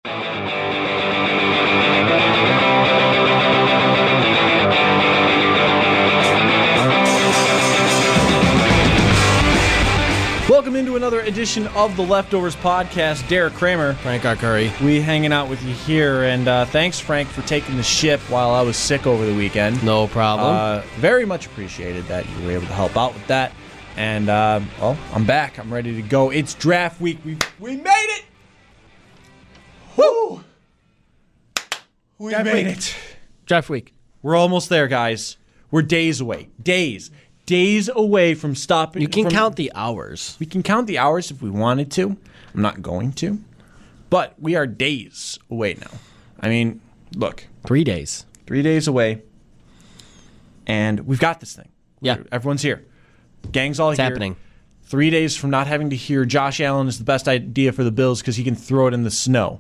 Welcome into another edition of the Leftovers Podcast. Derek Kramer. Frank Arcuri. We hanging out with you here, and thanks, Frank, for taking the ship while I was sick over the weekend. No problem. Very much appreciated that you were able to help out with that. And, well, I'm back. I'm ready to go. It's draft week. We made it! Woo! We made it. Draft week. We're almost there, guys. We're days away. Days away from stopping. You can count the hours. We can count the hours if we wanted to. I'm not going to. But we are days away now. I mean, look. 3 days. 3 days away. And we've got this thing. Yeah. Everyone's here. Gang's all It's here. happening. 3 days from not having to hear Josh Allen is the best idea for the Bills because he can throw it in the snow.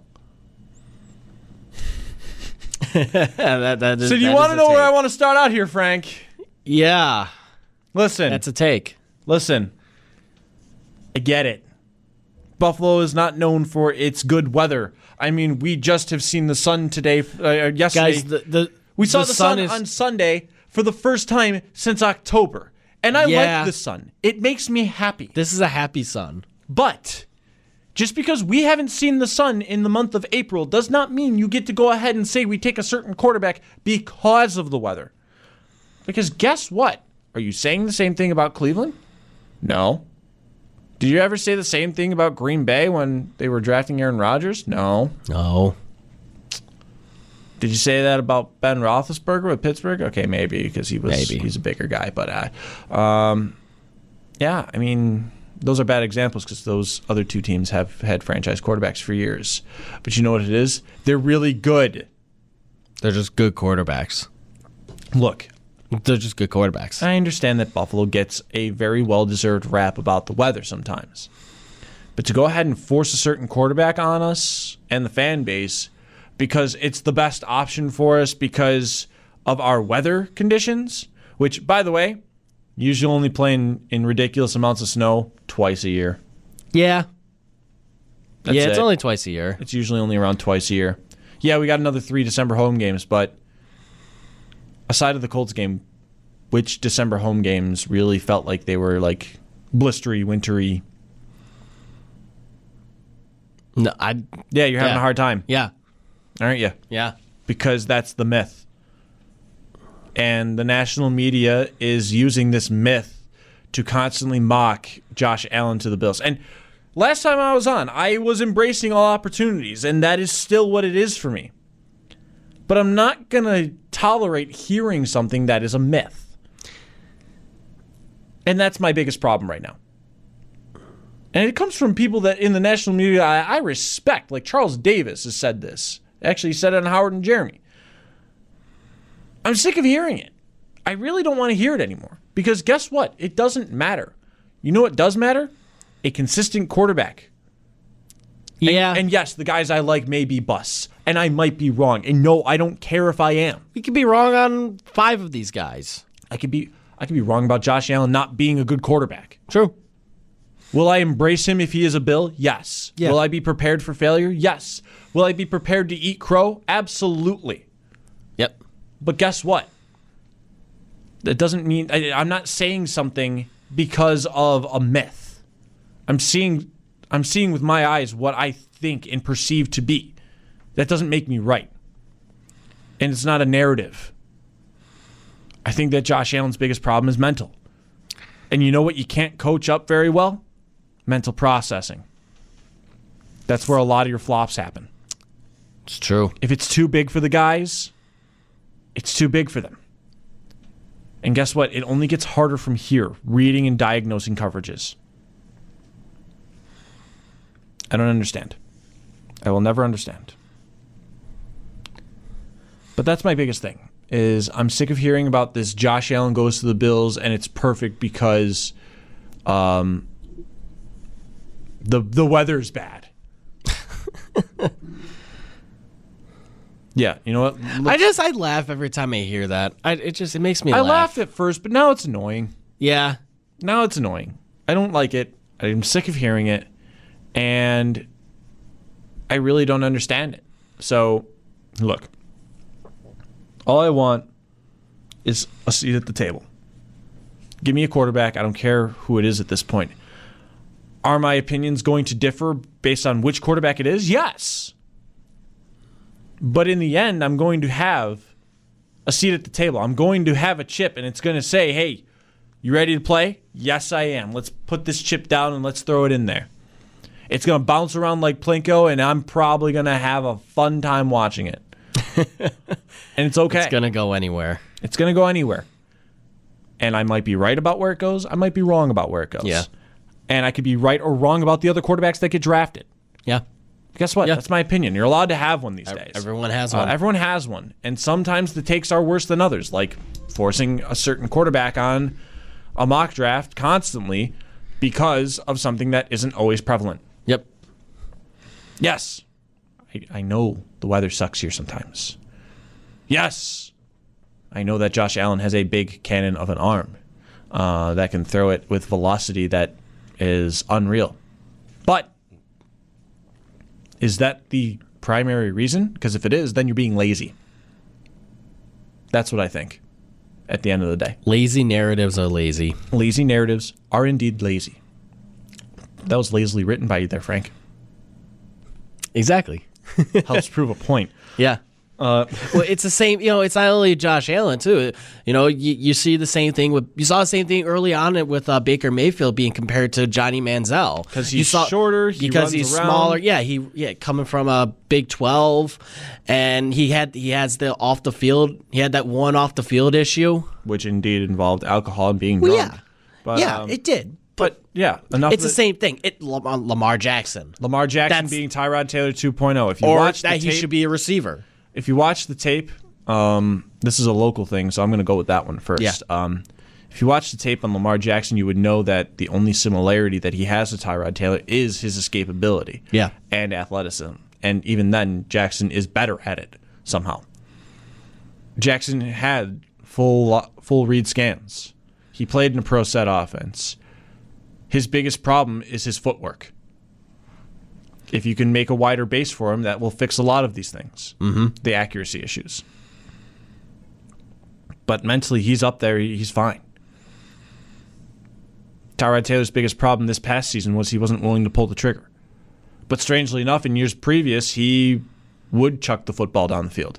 That is, So do you want to know where I want to start out here, Frank? Yeah. Listen. That's a take. Listen. I get it. Buffalo is not known for its good weather. I mean, we just have seen the sun today, yesterday. Guys, we saw the sun on Sunday for the first time since October. And I like the sun. It makes me happy. This is a happy sun. But just because we haven't seen the sun in the month of April does not mean you get to go ahead and say we take a certain quarterback because of the weather. Because guess what? Are you saying the same thing about Cleveland? No. Did you ever say the same thing about Green Bay when they were drafting Aaron Rodgers? No. No. Did you say that about Ben Roethlisberger with Pittsburgh? Okay, maybe because he's a bigger guy. But yeah, I mean, those are bad examples because those other two teams have had franchise quarterbacks for years. But you know what it is? They're really good. They're just good quarterbacks. Look. They're just good quarterbacks. I understand that Buffalo gets a very well-deserved rap about the weather sometimes. But to go ahead and force a certain quarterback on us and the fan base because it's the best option for us because of our weather conditions, which, by the way, usually only play in ridiculous amounts of snow twice a year. Yeah. It's only twice a year. It's usually only around twice a year. Yeah, we got another 3 December home games, but aside of the Colts game, which December home games really felt like they were like blistery, wintry? No, you're having a hard time. Yeah. Aren't you? Yeah. Because that's the myth. And the national media is using this myth to constantly mock Josh Allen to the Bills. And last time I was on, I was embracing all opportunities, and that is still what it is for me. But I'm not going to tolerate hearing something that is a myth. And that's my biggest problem right now. And it comes from people that in the national media I respect. Like Charles Davis has said this. Actually, he said it on Howard and Jeremy. I'm sick of hearing it. I really don't want to hear it anymore. Because guess what? It doesn't matter. You know what does matter? A consistent quarterback. Yeah. And yes, the guys I like may be busts. And I might be wrong. And no, I don't care if I am. We could be wrong on 5 of these guys. I could be wrong about Josh Allen not being a good quarterback. True. Will I embrace him if he is a Bill? Yes. Yeah. Will I be prepared for failure? Yes. Will I be prepared to eat crow? Absolutely. Yep. But guess what? That doesn't mean I'm not saying something because of a myth. I'm seeing with my eyes what I think and perceive to be. That doesn't make me right. And it's not a narrative. I think that Josh Allen's biggest problem is mental. And you know what you can't coach up very well? Mental processing. That's where a lot of your flops happen. It's true. If it's too big for the guys, it's too big for them. And guess what? It only gets harder from here, reading and diagnosing coverages. I don't understand. I will never understand. But that's my biggest thing, is I'm sick of hearing about this Josh Allen goes to the Bills and it's perfect because the weather's bad. Yeah, you know what? I laugh every time I hear that. It makes me laugh. I laughed at first, but now it's annoying. Yeah. Now it's annoying. I don't like it. I'm sick of hearing it. And I really don't understand it. So, look, all I want is a seat at the table. Give me a quarterback. I don't care who it is at this point. Are my opinions going to differ based on which quarterback it is? Yes. But in the end, I'm going to have a seat at the table. I'm going to have a chip, and it's going to say, hey, you ready to play? Yes, I am. Let's put this chip down and let's throw it in there. It's going to bounce around like Plinko, and I'm probably going to have a fun time watching it. And it's okay. It's going to go anywhere. It's going to go anywhere. And I might be right about where it goes. I might be wrong about where it goes. Yeah. And I could be right or wrong about the other quarterbacks that get drafted. Yeah. Guess what? Yeah. That's my opinion. You're allowed to have one these days. Everyone has one. Everyone has one. And sometimes the takes are worse than others, like forcing a certain quarterback on a mock draft constantly because of something that isn't always prevalent. Yep. Yes. I know the weather sucks here sometimes. Yes. I know that Josh Allen has a big cannon of an arm that can throw it with velocity that is unreal. But is that the primary reason? Because if it is, then you're being lazy. That's what I think at the end of the day. Lazy narratives are lazy. Lazy narratives are indeed lazy. That was lazily written by you there, Frank. Exactly. Helps prove a point. Yeah. Well, it's the same. It's not only Josh Allen too. You see the same thing you saw the same thing early on with Baker Mayfield being compared to Johnny Manziel because he's shorter, because he's around. smaller. Coming from a Big 12, and he has the off the field. He had that one off the field issue, which indeed involved alcohol and being drunk. Yeah, but, it did. But yeah, enough. It's the same thing. Lamar Jackson. Lamar Jackson being Tyrod Taylor 2.0. If you or watch that the tape, he should be a receiver. If you watch the tape, this is a local thing, so I'm going to go with that one first. Yeah. If you watch the tape on Lamar Jackson, you would know that the only similarity that he has to Tyrod Taylor is his escapability and athleticism. And even then, Jackson is better at it somehow. Jackson had full read scans. He played in a pro set offense. His biggest problem is his footwork. If you can make a wider base for him, that will fix a lot of these things. Mm-hmm. The accuracy issues. But mentally, he's up there. He's fine. Tyrod Taylor's biggest problem this past season was he wasn't willing to pull the trigger. But strangely enough, in years previous, he would chuck the football down the field.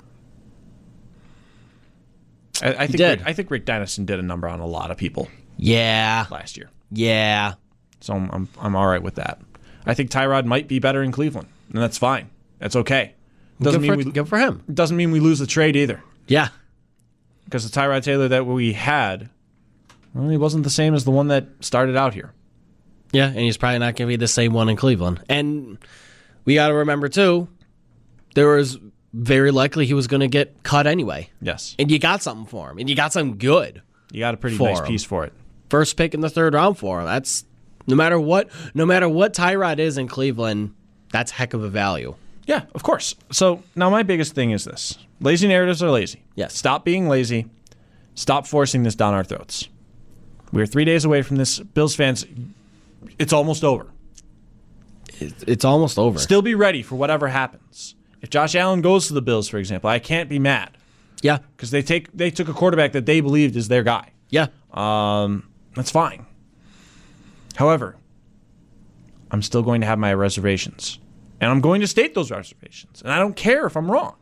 I think Rick Dennison did a number on a lot of people. Yeah. Last year. Yeah. So I'm all right with that. I think Tyrod might be better in Cleveland, and that's fine. That's okay. Good for him. It doesn't mean we lose the trade either. Yeah. Because the Tyrod Taylor that we had, well, he wasn't the same as the one that started out here. Yeah, and he's probably not going to be the same one in Cleveland. And we got to remember, too, there was very likely he was going to get cut anyway. Yes. And you got something for him, and you got something good. You got a pretty nice piece for it. First pick in the third round for him. That's no matter what Tyrod is in Cleveland, that's heck of a value. Yeah, of course. So now my biggest thing is this. Lazy narratives are lazy. Yes. Stop being lazy. Stop forcing this down our throats. We're 3 days away from this. Bills fans, it's almost over. It's almost over. Still be ready for whatever happens. If Josh Allen goes to the Bills, for example, I can't be mad. Yeah. Because they took a quarterback that they believed is their guy. Yeah. That's fine. However, I'm still going to have my reservations. And I'm going to state those reservations. And I don't care if I'm wrong.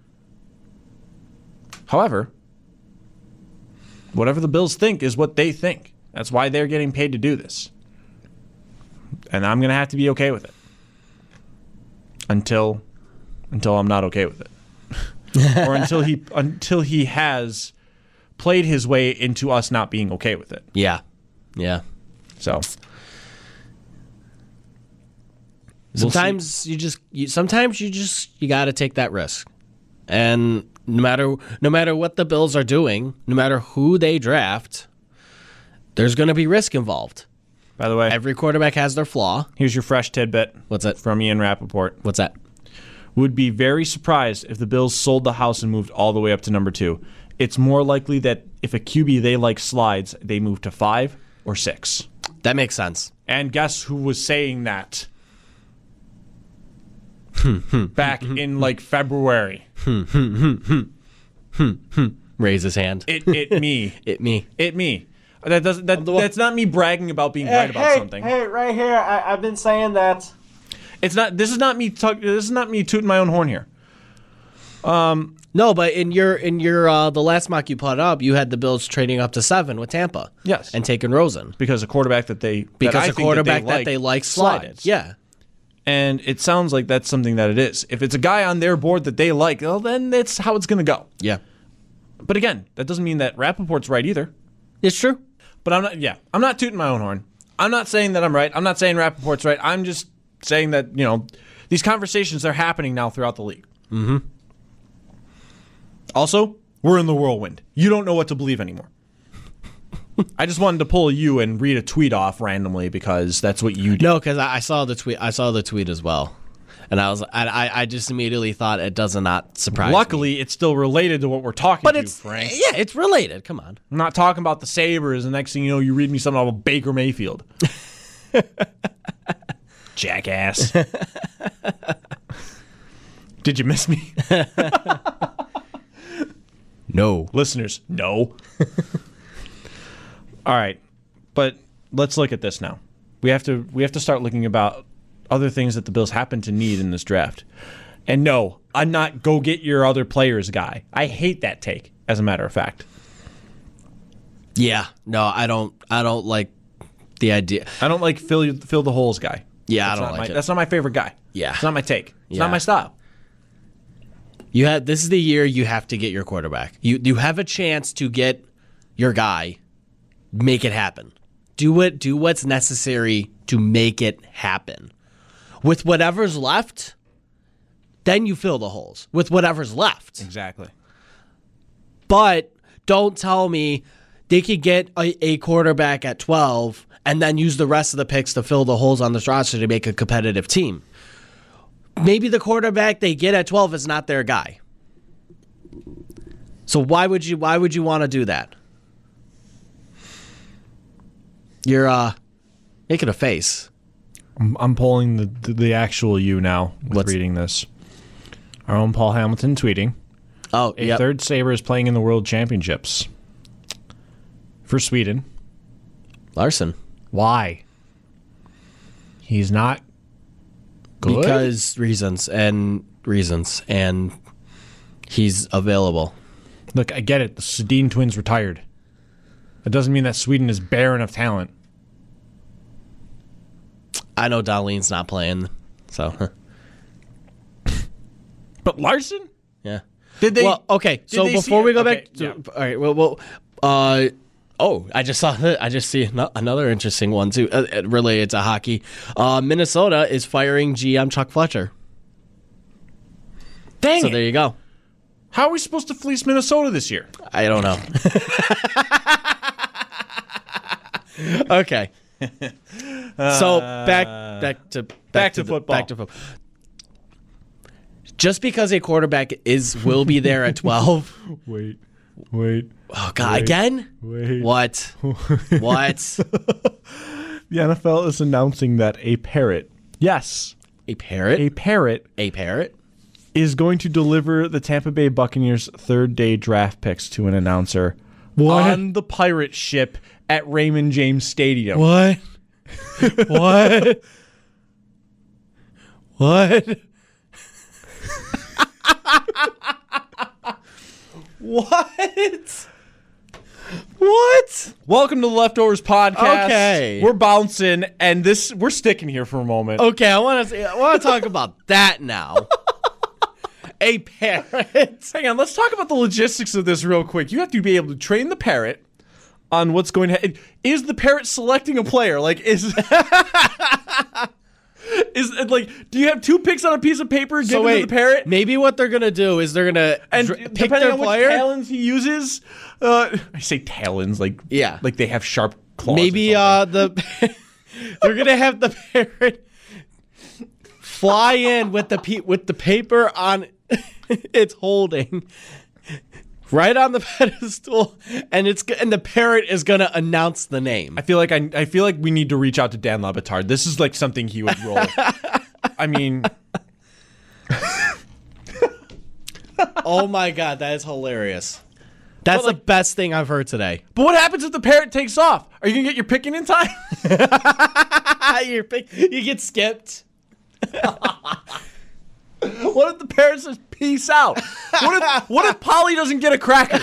However, whatever the Bills think is what they think. That's why they're getting paid to do this. And I'm going to have to be okay with it. Until I'm not okay with it. Or until he has played his way into us not being okay with it. Yeah. Yeah. So sometimes you got to take that risk. And no matter what the Bills are doing, no matter who they draft, there's going to be risk involved. By the way, every quarterback has their flaw. Here's your fresh tidbit. What's that? From Ian Rappaport. What's that? Would be very surprised if the Bills sold the house and moved all the way up to number 2. It's more likely that if a QB they like slides, they move to 5 or 6. That makes sense. And guess who was saying that? back in like February. Raise his hand. It me. It me. It me. That's not me bragging about being right about something. Hey, right here. I've been saying that. It's not. This is not me. This is not me tooting my own horn here. No, but in your the last mock you put up, you had the Bills trading up to 7 with Tampa. Yes, and taking Rosen because a quarterback that they like slided. Yeah, and it sounds like that's something that it is. If it's a guy on their board that they like, well, then that's how it's going to go. Yeah, but again, that doesn't mean that Rappaport's right either. It's true. But I'm not. Yeah, I'm not tooting my own horn. I'm not saying that I'm right. I'm not saying Rappaport's right. I'm just saying that these conversations are happening now throughout the league. Mm-hmm. Also, we're in the whirlwind. You don't know what to believe anymore. I just wanted to pull you and read a tweet off randomly because that's what you do. No, because I saw the tweet. I saw the tweet as well, and I just immediately thought it does not surprise. Luckily, it's still related to what we're talking but it's Frank. Yeah, it's related. Come on. I'm not talking about the Sabres. The next thing you know, you read me something about Baker Mayfield. Jackass. Did you miss me? No. Listeners, no. All right. But let's look at this now. We have to start looking about other things that the Bills happen to need in this draft. And no, I'm not go get your other players guy. I hate that take, as a matter of fact. Yeah. No, I don't like the idea. I don't like fill the holes guy. Yeah, I don't like it. That's not my favorite guy. Yeah. It's not my take. It's not my style. This is the year you have to get your quarterback. You have a chance to get your guy. Make it happen. Do what's necessary to make it happen. With whatever's left, then you fill the holes. With whatever's left. Exactly. But don't tell me they could get a quarterback at 12 and then use the rest of the picks to fill the holes on this roster to make a competitive team. Maybe the quarterback they get at 12 is not their guy. So why would you want to do that? You're making a face. I'm pulling the actual you now with What's reading this. Our own Paul Hamilton tweeting. Oh, A third Sabre is playing in the World Championships. For Sweden. Larson. Why? He's not good? Because reasons, and he's available. Look, I get it. The Sedin twins retired. That doesn't mean that Sweden is barren of talent. I know Dahlin's not playing, so. But Larson? Yeah. Did they? Well, okay. So before we go back to, all right. Well. I just see another interesting one too, related to hockey. Minnesota is firing GM Chuck Fletcher. Dang so it. There you go. How are we supposed to fleece Minnesota this year? I don't know. Okay. So back to football. Back to football. Just because a quarterback will be there at 12. Wait. Oh God! Again? Wait. What? What? The NFL is announcing that a parrot. Yes. A parrot? A parrot is going to deliver the Tampa Bay Buccaneers' third-day draft picks to an announcer on the pirate ship at Raymond James Stadium. What? What? What? What? What? Welcome to the Leftovers Podcast. Okay. We're bouncing, and we're sticking here for a moment. Okay, I want to talk about that now. A parrot. Hang on, let's talk about the logistics of this real quick. You have to be able to train the parrot on what's going to. Is the parrot selecting a player? Like, is do you have 2 picks on a piece of paper given to the parrot? Maybe what they're gonna do is they're gonna pick their on player. What talons he uses. I say talons like they have sharp claws. Maybe they're gonna have the parrot fly in with the paper on its holding right on the pedestal, and the parrot is gonna announce the name. I feel like we need to reach out to Dan Le Batard. This is like something he would roll. I mean, Oh my God, that is hilarious. That's the best thing I've heard today. But what happens if the parrot takes off? Are you gonna get your picking in time? You get skipped. What if the parrot says peace out? What if Polly doesn't get a cracker?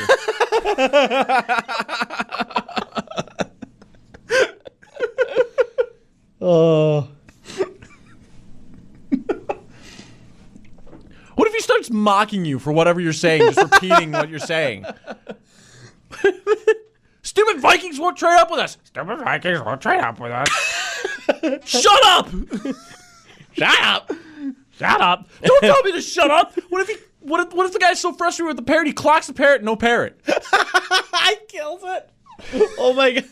Oh. What if he starts mocking you for whatever you're saying, just repeating what you're saying? Stupid Vikings won't trade up with us. Stupid Vikings won't trade up with us. Shut up! Shut up! Shut up! Don't tell me to shut up. What if the guy's so frustrated with the parrot he clocks the parrot? No parrot. I killed it. Oh my God!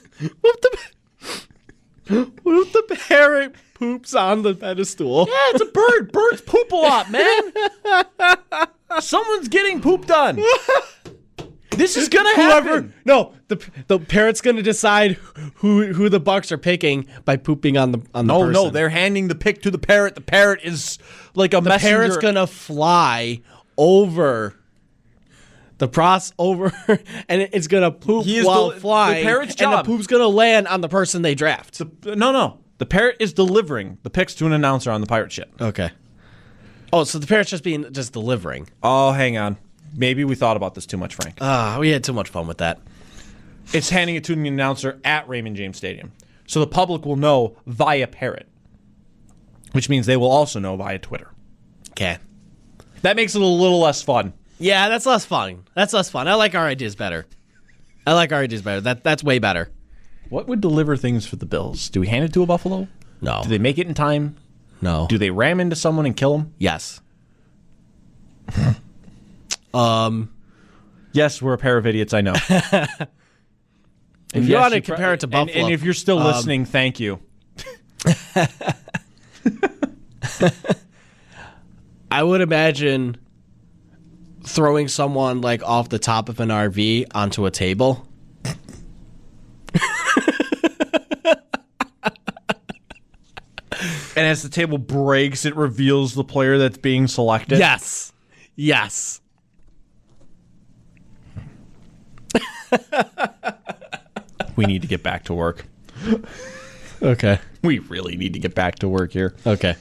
What if the parrot poops on the pedestal? Yeah, it's a bird. Birds poop a lot, man. Someone's getting pooped on. This is gonna happen. No, the parrot's gonna decide who the Bucks are picking by pooping on the person. No, they're handing the pick to the parrot. The parrot is like a messenger. The parrot's gonna fly over, and it's gonna poop while flying. The parrot's job. And the poop's gonna land on the person they draft. No. The parrot is delivering the picks to an announcer on the pirate ship. Okay. Oh, so the parrot's just delivering. Oh, hang on. Maybe we thought about this too much, Frank. We had too much fun with that. It's handing it to the announcer at Raymond James Stadium. So the public will know via parrot, which means they will also know via Twitter. Okay. That makes it a little less fun. Yeah, that's less fun. I like our ideas better. That's way better. What would deliver things for the Bills? Do we hand it to a buffalo? No. Do they make it in time? No. Do they ram into someone and kill them? Yes. Yes, we're a pair of idiots, I know. If you want to compare it to Buffalo. And if you're still listening, thank you. I would imagine throwing someone like off the top of an RV onto a table. And as the table breaks, it reveals the player that's being selected. Yes. We need to get back to work. Okay. We really need to get back to work here. Okay.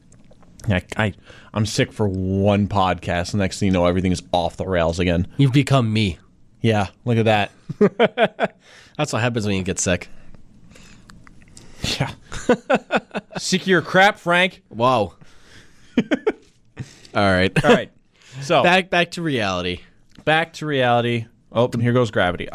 I'm sick for one podcast. The next thing you know, everything is off the rails again. You've become me. Yeah, look at that. That's what happens when you get sick. Yeah. Sick of your crap, Frank. Whoa. All right. So back to reality. Oh, and here goes gravity.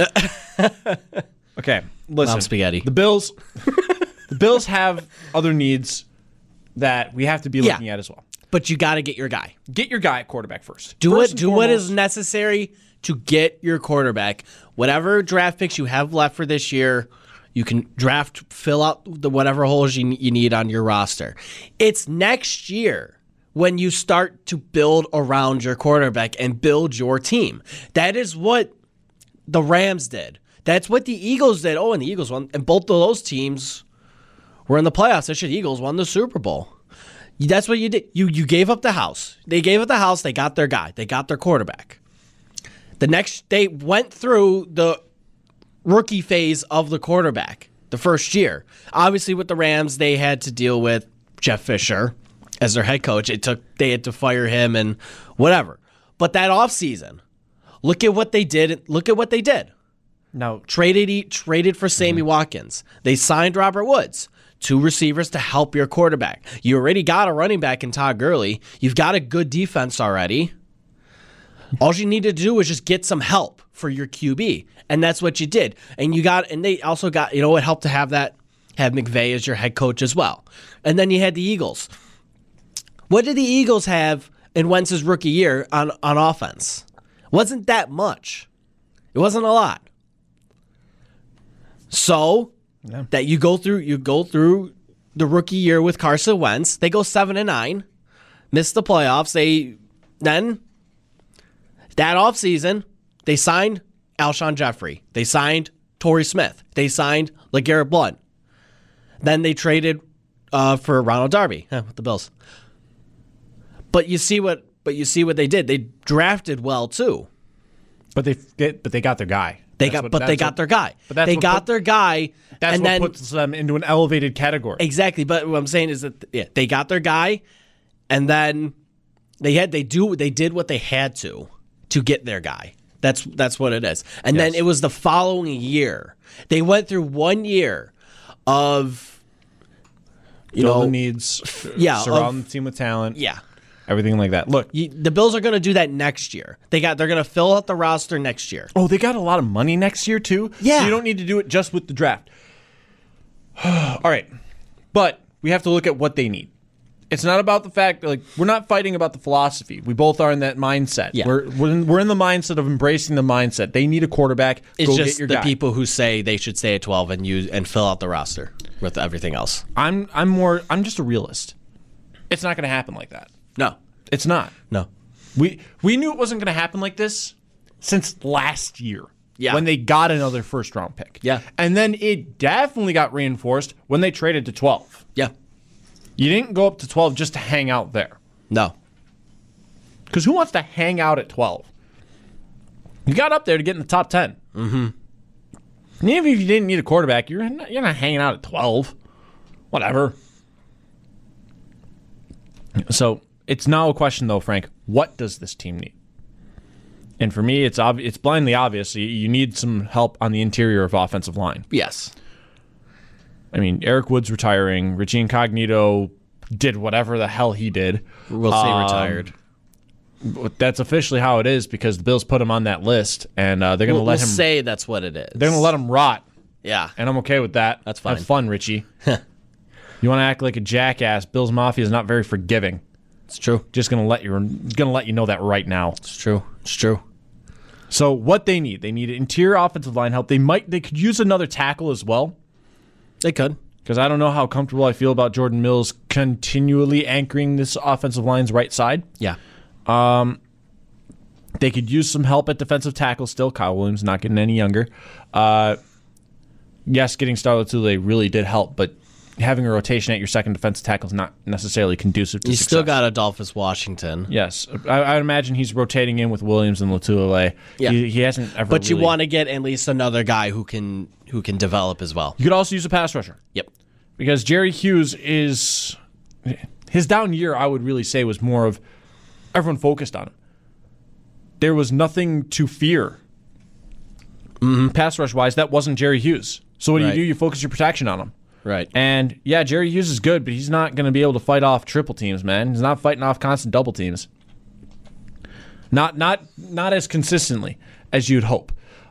Okay, listen. Spaghetti. The Bills have other needs that we have to be looking at as well. But you got to get your guy. Get your guy at quarterback first. Do what is necessary to get your quarterback. Whatever draft picks you have left for this year, you can fill out whatever holes you need on your roster. It's next year when you start to build around your quarterback and build your team. That is what the Rams did. That's what the Eagles did. Oh, and the Eagles won. And both of those teams were in the playoffs. The Eagles won the Super Bowl. That's what you did. You gave up the house. They gave up the house. They got their guy. They got their quarterback. They went through the rookie phase of the quarterback the first year. Obviously, with the Rams, they had to deal with Jeff Fisher as their head coach. They had to fire him and whatever. But that offseason, look at what they did. Now Traded for Sammy Watkins. They signed Robert Woods. 2 receivers to help your quarterback. You already got a running back in Todd Gurley. You've got a good defense already. All you need to do is just get some help for your QB. And that's what you did. And they also got, it helped to have McVay as your head coach as well. And then you had the Eagles. What did the Eagles have in Wentz's rookie year on offense? Wasn't that much. It wasn't a lot. So that you go through the rookie year with Carson Wentz. They go 7-9, miss the playoffs. Then that offseason, they signed Alshon Jeffrey. They signed Torrey Smith. They signed LeGarrette Blount. Then they traded for Ronald Darby with the Bills. But you see what they did. They drafted well too. But they got their guy. They got their guy. But that's they what got put- their guy. That's and what then, puts them into an elevated category. exactly. But what I'm saying is that they got their guy, and then they did what they had to get their guy. That's what it is. And then Yes. it was the following year. They went through 1 year of Fill the needs. Surround the team with talent. yeah. Everything like that. Look. The Bills are going to do that next year. They're going to fill out the roster next year. Oh, they got a lot of money next year too. Yeah. So you don't need to do it just with the draft. All right, but we have to look at what they need. It's not about the fact that, we're not fighting about the philosophy. We both are in that mindset. Yeah. We're in the mindset of embracing the mindset. They need a quarterback. It's Go just get your the guy. people who say they should stay at 12 and fill out the roster with everything else. I'm just a realist. It's not going to happen like that. No. It's not. No. We knew it wasn't going to happen like this since last year. Yeah. When they got another first round pick. Yeah. And then it definitely got reinforced when they traded to 12. Yeah. You didn't go up to 12 just to hang out there. No. Because who wants to hang out at 12? You got up there to get in the top 10. Mm-hmm. And even if you didn't need a quarterback, you're not hanging out at 12. Whatever. So it's now a question, though, Frank. What does this team need? And for me, it's blindly obvious. You need some help on the interior of offensive line. Yes. I mean, Eric Wood's retiring. Richie Incognito did whatever the hell he did. We'll say retired. That's officially how it is because the Bills put him on that list, and they're going to let him. Say that's what it is. They're going to let him rot, Yeah. and I'm okay with that. That's fine. Have fun, Richie. You want to act like a jackass? Bills Mafia is not very forgiving. It's true. Just going to let you know that right now. It's true. It's true. So what they need interior offensive line help. They could use another tackle as well. They could. Because I don't know how comfortable I feel about Jordan Mills continually anchoring this offensive line's right side. Yeah. They could use some help at defensive tackle still. Kyle Williams not getting any younger. Yes, getting Starla Tule really did help, but having a rotation at your second defensive tackle is not necessarily conducive to You success. still got Adolphus Washington. Yes. I imagine he's rotating in with Williams and Latulele. Yeah. He hasn't ever But you really- want to get at least another guy who can develop as well. You could also use a pass rusher. Yep. Because Jerry Hughes is... His down year, I would really say, was more of everyone focused on him. There was nothing to fear. Pass rush-wise, that wasn't Jerry Hughes. So what do? Right. You focus your protection on him. Right. And, yeah, Jerry Hughes is good, but he's not going to be able to fight off triple teams, man. He's not fighting off constant double teams. Not as consistently as you'd hope.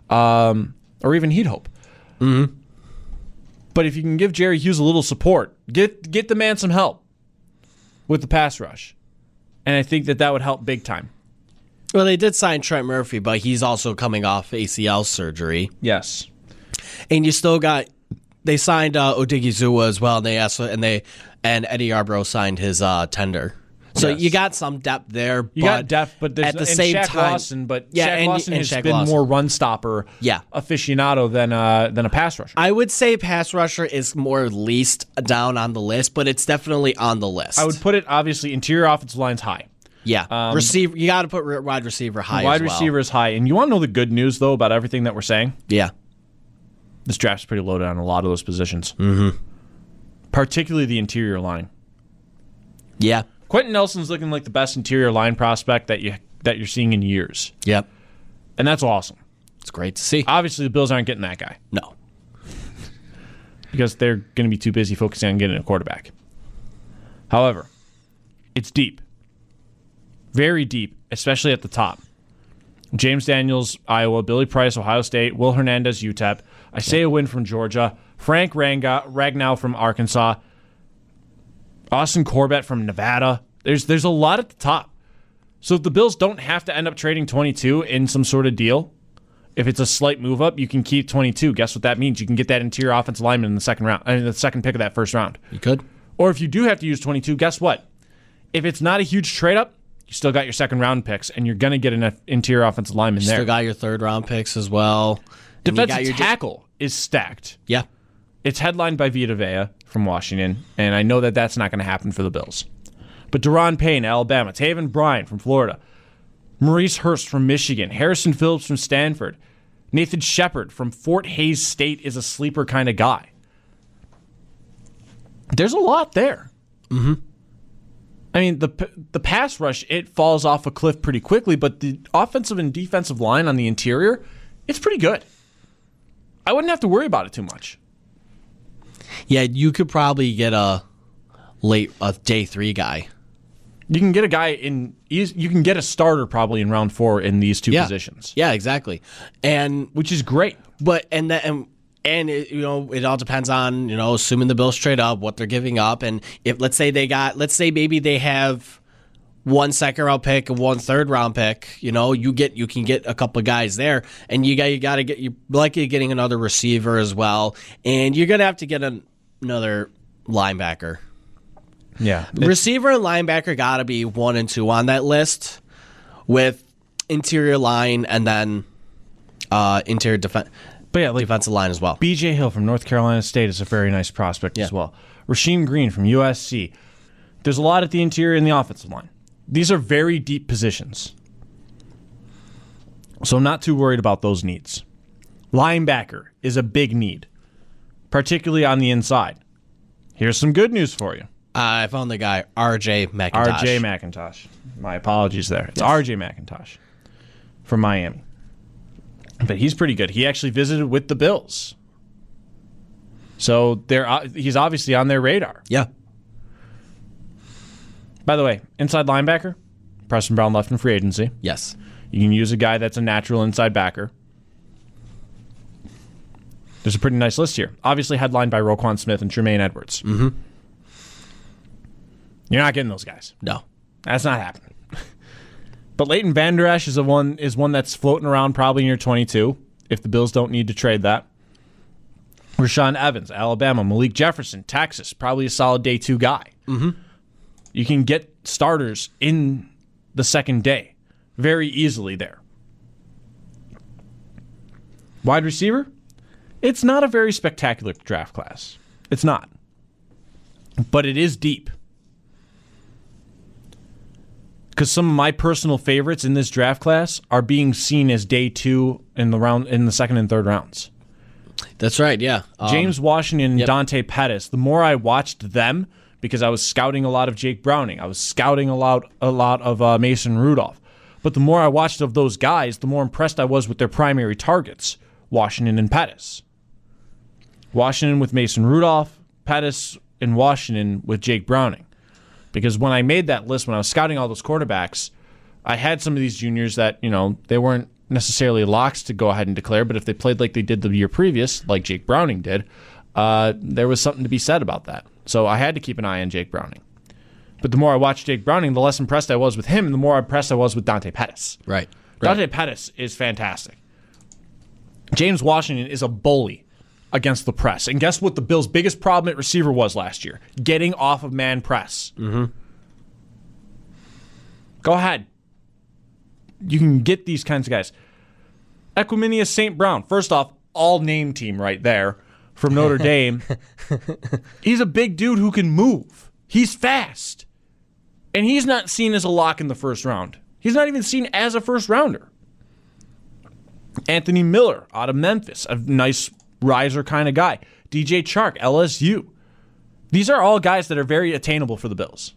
Or even he'd hope. Mm-hmm. But if you can give Jerry Hughes a little support, get the man some help with the pass rush. And I think that would help big time. Well, they did sign Trent Murphy, but he's also coming off ACL surgery. Yes. And you still got they signed Odigizua as well, and Eddie Yarbrough signed his tender. So Yes. you got some depth there. You got depth, but there's at the and same Shaq time, Lawson, but yeah, Shaq and Lawson has Shaq been Lawson. more run stopper aficionado than a pass rusher. I would say pass rusher is more least down on the list, but it's definitely on the list. I would put it, obviously, interior offensive line's high. Yeah, receiver. You got to put wide receiver high. Wide as well. receiver is high. And you want to know the good news, though, about everything that we're saying? Yeah, This draft's pretty loaded on a lot of those positions. Mm-hmm. Particularly the interior line. yeah, Quentin Nelson's looking like the best interior line prospect that you're seeing in years. yep. And that's awesome. It's great to see. Obviously, the Bills aren't getting that guy No, because they're going to be too busy focusing on getting a quarterback. However, it's deep. Very deep, especially at the top. James Daniels, Iowa. Billy Price, Ohio State. Will Hernandez, UTEP. Isaiah Wynn from Georgia. Frank Ragnow from Arkansas. Austin Corbett from Nevada. There's a lot at the top. So if the Bills don't have to end up trading 22 in some sort of deal, if it's a slight move up, you can keep 22. Guess what that means? You can get that interior offensive lineman in the second round. I mean, the second pick of that first round. you could. Or if you do have to use 22, guess what? If it's not a huge trade up, you still got your second round picks, and you're going to get an interior offensive lineman there. Still got your third round picks as well. And you got Defensive your tackle is stacked. Yeah, It's headlined by Vita Vea from Washington, and I know that that's not going to happen for the Bills. But Deron Payne, Alabama, Taven Bryan from Florida, Maurice Hurst from Michigan, Harrison Phillips from Stanford, Nathan Shepard from Fort Hays State is a sleeper kind of guy. There's a lot there. Mm-hmm. I mean, the pass rush, it falls off a cliff pretty quickly, but the offensive and defensive line on the interior, it's pretty good. I wouldn't have to worry about it too much. Yeah, you could probably get a day 3 guy. You can get a guy you can get a starter probably in round 4 in these two positions. Yeah, exactly. And which is great. But and it, it all depends on, assuming the Bills trade up, what they're giving up, and if let's say maybe they have 1 second-round pick and 1 third-round pick, you can get a couple of guys there, and you're likely getting another receiver as well, and you're gonna have to get another linebacker. Yeah, receiver and linebacker got to be 1 and 2 on that list, with interior line and then interior defense. But yeah, defensive line as well. B.J. Hill from North Carolina State is a very nice prospect as well. Rasheem Green from USC. There's a lot at the interior and the offensive line. These are very deep positions. So I'm not too worried about those needs. Linebacker is a big need, particularly on the inside. Here's some good news for you. I found the guy, R.J. McIntosh. R.J. McIntosh. My apologies there. It's R.J. McIntosh from Miami. But he's pretty good. He actually visited with the Bills. So he's obviously on their radar. Yeah. By the way, inside linebacker, Preston Brown left in free agency. Yes. You can use a guy that's a natural inside backer. There's a pretty nice list here. Obviously headlined by Roquan Smith and Tremaine Edwards. Mm-hmm. You're not getting those guys. No. That's not happening. But Leighton Vander Esch is one that's floating around probably in your 22 if the Bills don't need to trade that. Rashaan Evans, Alabama. Malik Jefferson, Texas, probably a solid day 2 guy. Mm-hmm. You can get starters in the second day very easily there. Wide receiver? It's not a very spectacular draft class. It's not. But it is deep. Because some of my personal favorites in this draft class are being seen as day 2 in the second and third rounds. That's right, yeah. James Washington and Dante Pettis. The more I watched them, because I was scouting a lot of Jake Browning, I was scouting a lot of Mason Rudolph. But the more I watched of those guys, the more impressed I was with their primary targets, Washington and Pettis. Washington with Mason Rudolph, Pettis and Washington with Jake Browning. Because when I made that list, when I was scouting all those quarterbacks, I had some of these juniors that, they weren't necessarily locks to go ahead and declare, but if they played like they did the year previous, like Jake Browning did, there was something to be said about that. So I had to keep an eye on Jake Browning. But the more I watched Jake Browning, the less impressed I was with him, and the more impressed I was with Dante Pettis. Right. Dante Pettis is fantastic. James Washington is a bully against the press. And guess what the Bills' biggest problem at receiver was last year? Getting off of man press. Mm-hmm. Go ahead. You can get these kinds of guys. Equiminius St. Brown. First off, all name team right there from Notre Dame. He's a big dude who can move. He's fast. And he's not seen as a lock in the first round. He's not even seen as a first rounder. Anthony Miller out of Memphis, a nice riser kind of guy. DJ Chark, LSU. These are all guys that are very attainable for the Bills.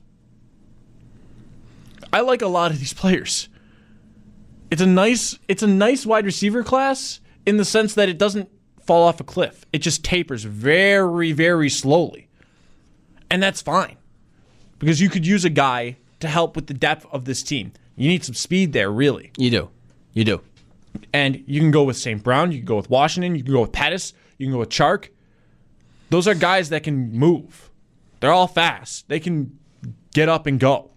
I like a lot of these players. It's a nice wide receiver class in the sense that it doesn't fall off a cliff. It just tapers very, very slowly. And that's fine. Because you could use a guy to help with the depth of this team. You need some speed there, really. You do. And you can go with St. Brown, you can go with Washington, you can go with Pettis, you can go with Chark. Those are guys that can move. They're all fast. They can get up and go.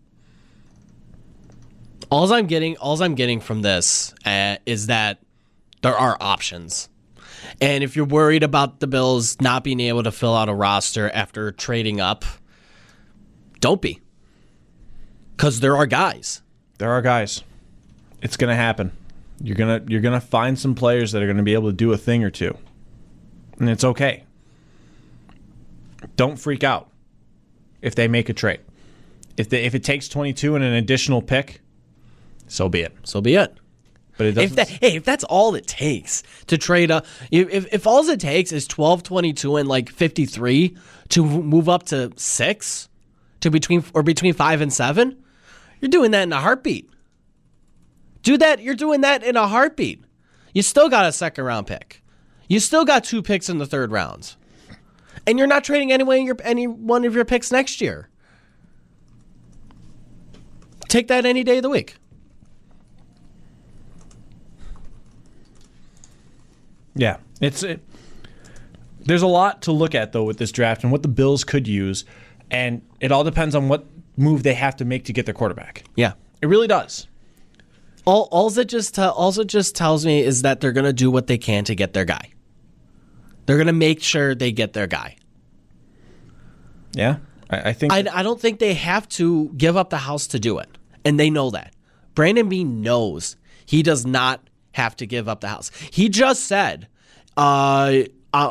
All I'm getting from this is that there are options. And if you're worried about the Bills not being able to fill out a roster after trading up, don't be. Because there are guys. There are guys. It's going to happen. You're gonna find some players that are going to be able to do a thing or two. And it's okay. Don't freak out if they make a trade. If it takes 22 and an additional pick, so be it. So be it. But it doesn't. If that's all it takes to trade up, if all it takes is 12, 22, and like 53 to move up to 6, to between 5 and 7, you're doing that in a heartbeat. You're doing that in a heartbeat. You still got a second round pick. You still got 2 picks in the third round. And you're not trading any one of your picks next year. Take that any day of the week. Yeah, there's a lot to look at, though, with this draft and what the Bills could use, and it all depends on what move they have to make to get their quarterback. Yeah. It really does. All it just tells me is that they're going to do what they can to get their guy. They're going to make sure they get their guy. Yeah, I think... I don't think they have to give up the house to do it, and they know that. Brandon Beane knows he does not have to give up the house. He just said on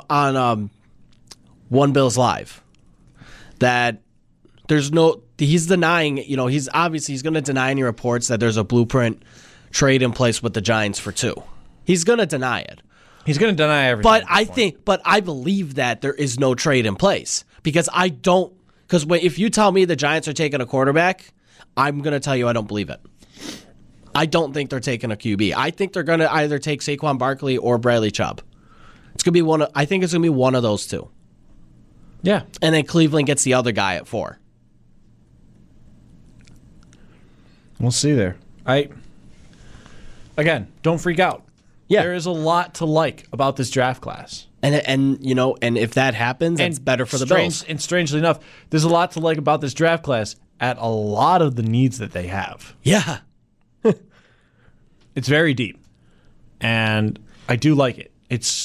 One Bills Live that he's denying, he's going to deny any reports that there's a blueprint trade in place with the Giants for 2. He's going to deny it. He's going to deny everything. But I believe that there is no trade in place because if you tell me the Giants are taking a quarterback, I'm going to tell you I don't believe it. I don't think they're taking a QB. I think they're going to either take Saquon Barkley or Bradley Chubb. I think it's going to be one of those 2. Yeah. And then Cleveland gets the other guy at 4. We'll see there. Again, don't freak out. Yeah. There is a lot to like about this draft class. And if that happens, it's better for the Bills. And strangely enough, there's a lot to like about this draft class at a lot of the needs that they have. Yeah. It's very deep. And I do like it.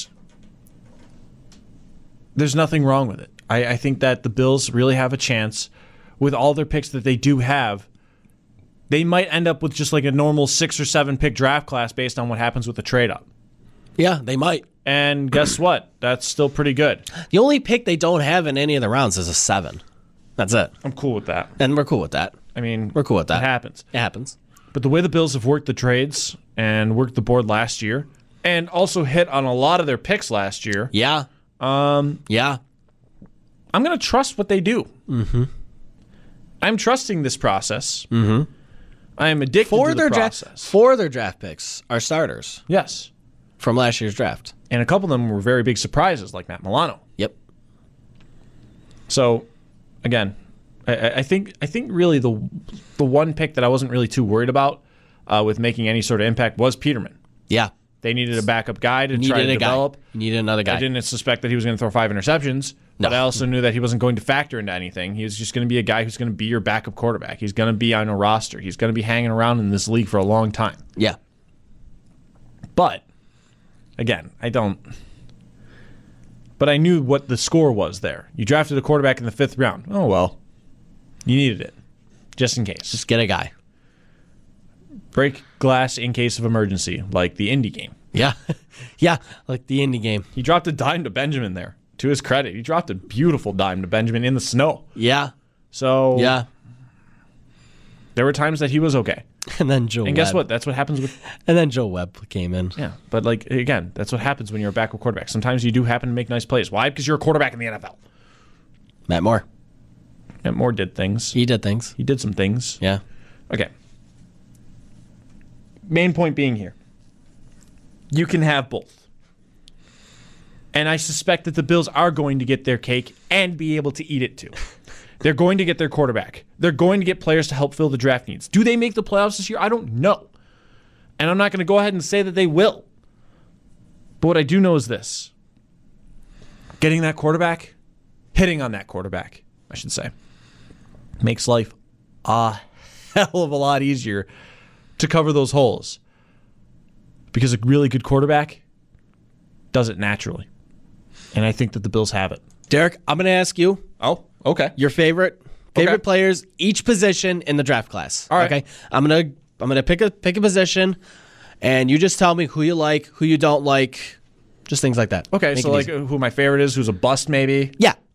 There's nothing wrong with it. I think that the Bills really have a chance with all their picks that they do have. They might end up with just like a normal 6 or 7 pick draft class based on what happens with the trade up. Yeah, they might. And guess what? That's still pretty good. The only pick they don't have in any of the rounds is a 7. That's it. I'm cool with that. And we're cool with that. I mean, we're cool with that. It happens. It happens. But the way the Bills have worked the trades and worked the board last year and also hit on a lot of their picks last year. Yeah. Yeah. I'm going to trust what they do. Mm-hmm. I'm trusting this process. Mm-hmm. I am addicted to the process. 4 of their draft picks are starters. Yes. From last year's draft. And a couple of them were very big surprises, like Matt Milano. Yep. So, again, I think really the one pick that I wasn't really too worried about with making any sort of impact was Peterman. Yeah. They needed a backup guy to try to develop. Needed another guy. I didn't suspect that he was going to throw 5 interceptions, but I also knew that he wasn't going to factor into anything. He was just going to be a guy who's going to be your backup quarterback. He's going to be on a roster. He's going to be hanging around in this league for a long time. Yeah. But, again, But I knew what the score was there. You drafted a quarterback in the 5th round. Oh, well. You needed it. Just in case. Just get a guy. Break glass in case of emergency, like the Indy game. Yeah. Yeah, like the Indy game. He dropped a dime to Benjamin there. To his credit, he dropped a beautiful dime to Benjamin in the snow. Yeah. So, yeah. There were times that he was okay. And then Joe Webb. And guess what? That's what happens with... And then Joe Webb came in. Yeah, but again, that's what happens when you're a backup quarterback. Sometimes you do happen to make nice plays. Why? Because you're a quarterback in the NFL. Matt Moore. Matt Moore did things. He did things. He did some things. Yeah. Okay. Main point being here. You can have both. And I suspect that the Bills are going to get their cake and be able to eat it too. They're going to get their quarterback. They're going to get players to help fill the draft needs. Do they make the playoffs this year? I don't know. And I'm not going to go ahead and say that they will. But what I do know is this. Getting that quarterback, hitting on that quarterback, I should say, makes life a hell of a lot easier to cover those holes. Because a really good quarterback does it naturally. And I think that the Bills have it. Derek, I'm going to ask you. Oh, okay. Your favorite players, each position in the draft class. All right. Okay. I'm gonna pick a position, and you just tell me who you like, who you don't like, just things like that. Okay, Make so like who my favorite is, who's a bust maybe. Yeah. Okay.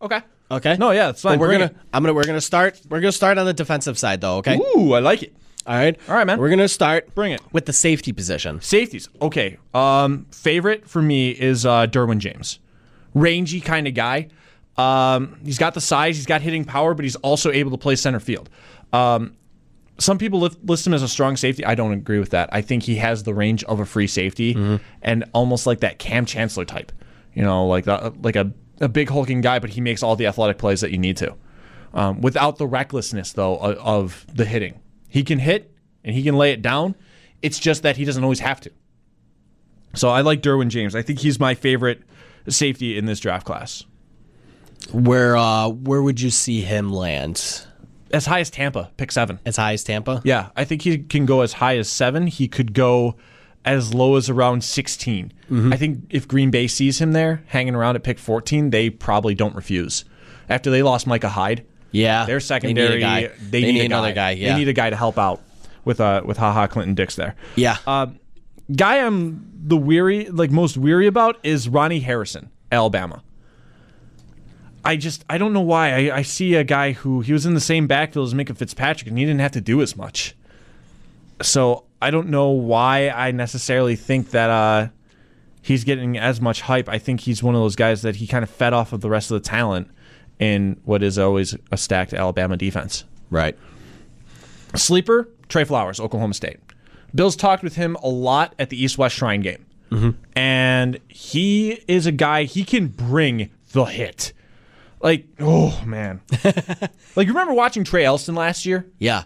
Okay. No, yeah, it's fine. Well, Bring we're gonna start on the defensive side though. Okay. Ooh, I like it. All right, man. We're gonna start. Bring it. With the safety position. Safeties. Okay. Favorite for me is Derwin James. Rangy kind of guy. He's got the size, he's got hitting power, but he's also able to play center field. Some people list him as a strong safety. I don't agree with that. I think he has the range of a free safety and almost like that Cam Chancellor type. You know, like a big hulking guy, but he makes all the athletic plays that you need to. Without the recklessness, though, of the hitting. He can hit and he can lay it down. It's just that he doesn't always have to. So I like Derwin James. I think he's my favorite safety in this draft class. Where would you see him land? As high as Tampa, pick 7. As high as Tampa? Yeah, I think he can go as high as 7. He could go as low as around 16. I think if Green Bay sees him there, hanging around at pick 14, they probably don't refuse. After they lost Micah Hyde, yeah, their secondary, they need another guy. Yeah. They need a guy to help out with HaHa Clinton Dix there. Yeah. Guy I'm most weary about is Ronnie Harrison, Alabama. I don't know why. I see a guy who he was in the same backfield as Minka Fitzpatrick and he didn't have to do as much. So I don't know why I necessarily think that he's getting as much hype. I think he's one of those guys that he kind of fed off of the rest of the talent in what is always a stacked Alabama defense. Right. Sleeper, Trey Flowers, Oklahoma State. Bills talked with him a lot at the East-West Shrine game. And he is a guy, he can bring the hit. Like, oh, man. Like, remember watching Trey Elston last year? Yeah.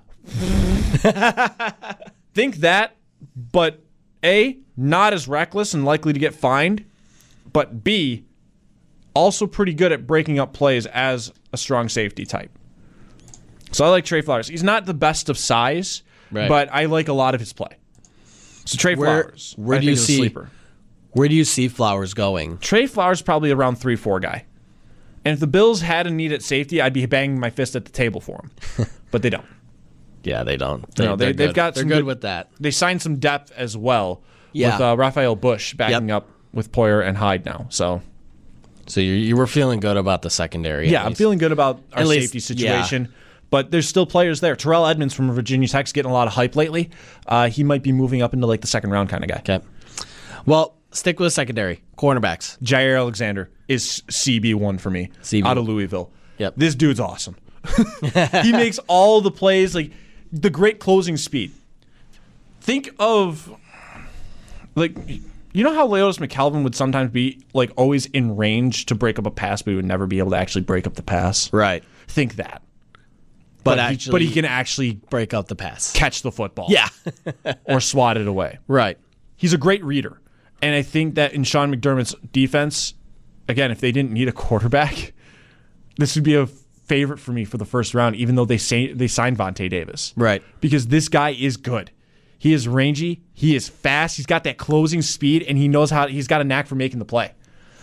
Think that, but A, not as reckless and likely to get fined, but B, also pretty good at breaking up plays as a strong safety type. So I like Trey Flowers. He's not the best of size, but I like a lot of his play. So Trey Flowers, where do you see sleeper. Where do you see Flowers going? Trey Flowers probably around 3-4 guy. And if the Bills had a need at safety, I'd be banging my fist at the table for him. But they don't. Yeah, they don't. They're good with that. They signed some depth as well with Raphael Bush backing up with Poyer and Hyde now. So you were feeling good about the secondary. Yeah, I'm feeling good about our safety situation. Yeah. But there's still players there. Terrell Edmonds from Virginia Tech's getting a lot of hype lately. He might be moving up into like the second round kind of guy. Okay. Well, stick with the secondary. Cornerbacks. Jair Alexander is CB1 for me out of Louisville. Yep. This dude's awesome. He makes all the plays, like the great closing speed. Think of, like, you know how Leotis McKelvin would sometimes be like always in range to break up a pass, but he would never be able to actually break up the pass? Right. Think that. But he can actually break up the pass. Catch the football. Yeah. Or swat it away. Right. He's a great reader. And I think that in Sean McDermott's defense, again, if they didn't need a quarterback, this would be a favorite for me for the first round, even though they signed Vontae Davis. Right. Because this guy is good. He is rangy. He is fast. He's got that closing speed, and he's got a knack for making the play.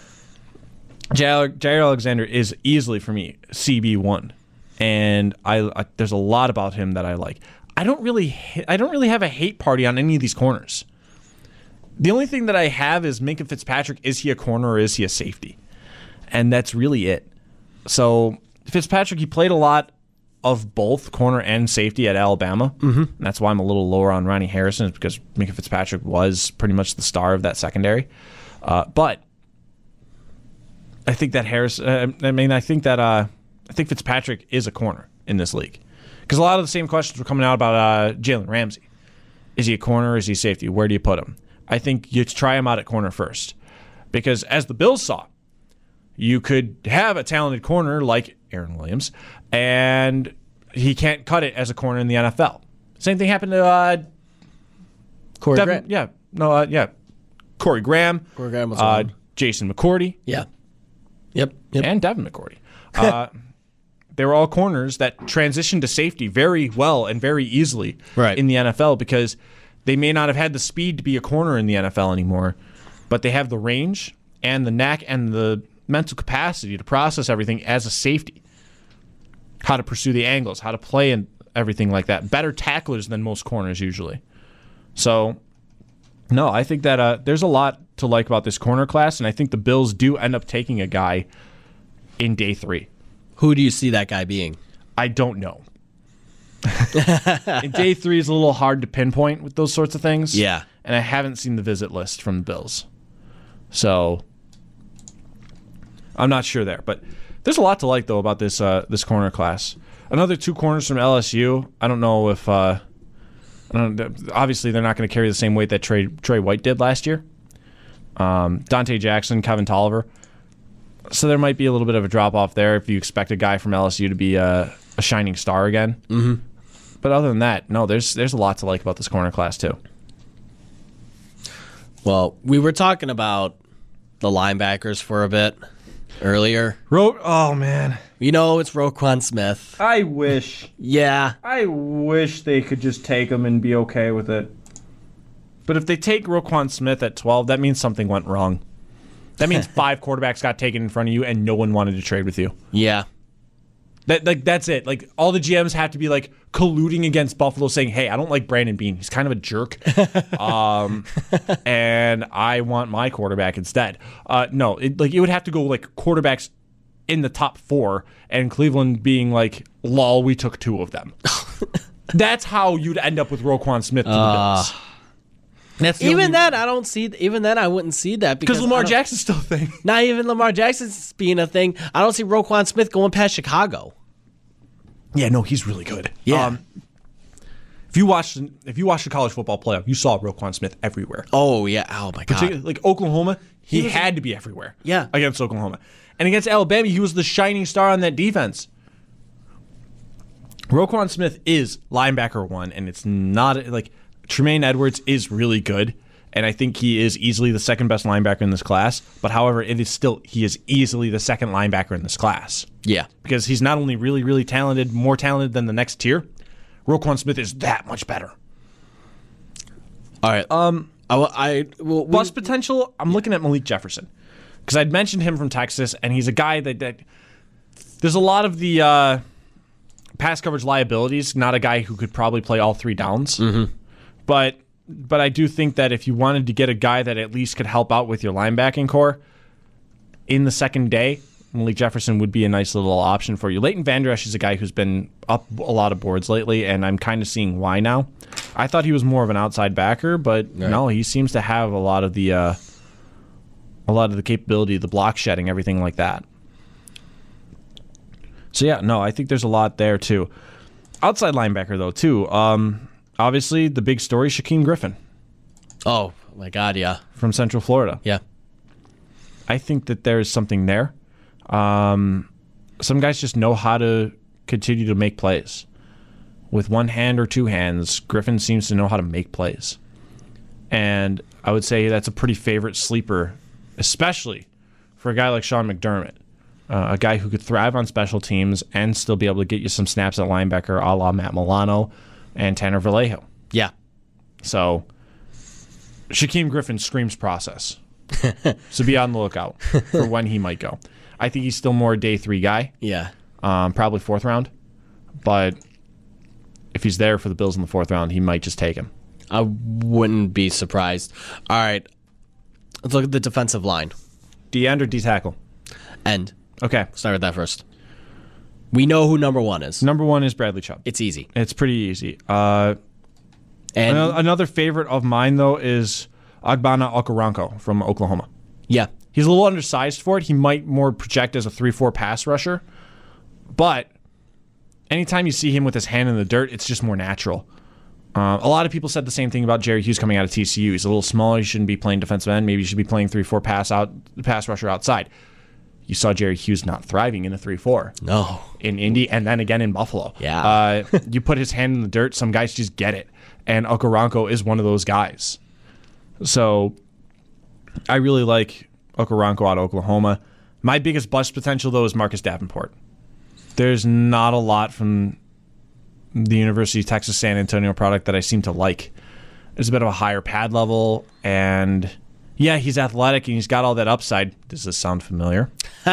Jair Alexander is easily, for me, CB1. And I there's a lot about him that I like. I don't really have a hate party on any of these corners. The only thing that I have is Minka Fitzpatrick. Is he a corner or is he a safety? And that's really it. So Fitzpatrick, he played a lot of both corner and safety at Alabama. And that's why I'm a little lower on Ronnie Harrison, is because Minka Fitzpatrick was pretty much the star of that secondary. But I think that I think Fitzpatrick is a corner in this league. Because a lot of the same questions were coming out about Jalen Ramsey. Is he a corner or is he safety? Where do you put him? I think you try him out at corner first. Because as the Bills saw, you could have a talented corner like Aaron Williams, and he can't cut it as a corner in the NFL. Same thing happened to Corey Graham. Corey Graham. Corey Graham was one. Jason McCourty. Yeah. Yep. And Devin McCourty. They were all corners that transitioned to safety very well and very easily in the NFL, because they may not have had the speed to be a corner in the NFL anymore, but they have the range and the knack and the mental capacity to process everything as a safety. How to pursue the angles, how to play and everything like that. Better tacklers than most corners usually. So, no, I think that there's a lot to like about this corner class, and I think the Bills do end up taking a guy in day 3. Who do you see that guy being? I don't know. And day 3 is a little hard to pinpoint with those sorts of things. Yeah. And I haven't seen the visit list from the Bills. So I'm not sure there. But there's a lot to like, though, about this corner class. Another 2 corners from LSU. I don't know if obviously they're not going to carry the same weight that Trey White did last year. Dante Jackson, Kevin Tolliver. So there might be a little bit of a drop-off there if you expect a guy from LSU to be a shining star again. Mm-hmm. But other than that, no, there's a lot to like about this corner class, too. Well, we were talking about the linebackers for a bit earlier. Oh, man. You know, it's Roquan Smith. I wish. Yeah. I wish they could just take him and be okay with it. But if they take Roquan Smith at 12, that means something went wrong. That means 5 quarterbacks got taken in front of you and no one wanted to trade with you. Yeah. That's it. Like, all the GMs have to be like colluding against Buffalo, saying, "Hey, I don't like Brandon Beane. He's kind of a jerk, and I want my quarterback instead." No, it would have to go like quarterbacks in the top 4, and Cleveland being like, "Lol, we took 2 of them." That's how you'd end up with Roquan Smith to the Bills. That's even then, I don't see. Even then, I wouldn't see that because Lamar Jackson's still a thing. Not even Lamar Jackson's being a thing. I don't see Roquan Smith going past Chicago. Yeah, no, he's really good. Yeah. If you watched the college football playoff, you saw Roquan Smith everywhere. Oh yeah. Oh my God. Like Oklahoma, he had to be everywhere. Yeah. Against Oklahoma, and against Alabama, he was the shining star on that defense. Roquan Smith is linebacker 1, and it's not like Tremaine Edwards is really good, and I think he is easily the second best linebacker in this class. But however, he is easily the second linebacker in this class. Yeah. Because he's not only really, really talented, more talented than the next tier, Roquan Smith is that much better. All right. Bust potential, I'm looking at Malik Jefferson. Because I'd mentioned him from Texas, and he's a guy that there's a lot of the pass coverage liabilities, not a guy who could probably play all 3 downs. Mm-hmm. But I do think that if you wanted to get a guy that at least could help out with your linebacking core in the second day, Malik Jefferson would be a nice little option for you. Leighton Vander Esch is a guy who's been up a lot of boards lately, and I'm kind of seeing why now. I thought he was more of an outside backer, but no, he seems to have a lot of the capability, the block shedding, everything like that. So yeah, no, I think there's a lot there too. Outside linebacker though too. Obviously, the big story, Shaquem Griffin. Oh, my God, yeah. From Central Florida. Yeah. I think that there's something there. Some guys just know how to continue to make plays. With one hand or 2 hands, Griffin seems to know how to make plays. And I would say that's a pretty favorite sleeper, especially for a guy like Sean McDermott. A guy who could thrive on special teams and still be able to get you some snaps at linebacker a la Matt Milano and Tanner Vallejo. Yeah. So, Shaquem Griffin screams process. So be on the lookout for when he might go. I think he's still more a day 3 guy. Yeah. Probably 4th round. But if he's there for the Bills in the 4th round, he might just take him. I wouldn't be surprised. All right. Let's look at the defensive line. D-end or D-tackle? End. Okay. Start with that first. We know who number 1 is. Number 1 is Bradley Chubb. It's easy. It's pretty easy. And another favorite of mine, though, is Ogbonna Okoronkwo from Oklahoma. Yeah. He's a little undersized for it. He might more project as a 3-4 pass rusher. But anytime you see him with his hand in the dirt, it's just more natural. A lot of people said the same thing about Jerry Hughes coming out of TCU. He's a little smaller. He shouldn't be playing defensive end. Maybe he should be playing 3-4 pass rusher outside. You saw Jerry Hughes not thriving in a 3-4. No. In Indy and then again in Buffalo. Yeah. You put his hand in the dirt, some guys just get it. And Okoronkwo is one of those guys. So I really like Okoronkwo out of Oklahoma. My biggest bust potential, though, is Marcus Davenport. There's not a lot from the University of Texas San Antonio product that I seem to like. There's a bit of a higher pad level, and yeah, he's athletic and he's got all that upside. Does this sound familiar?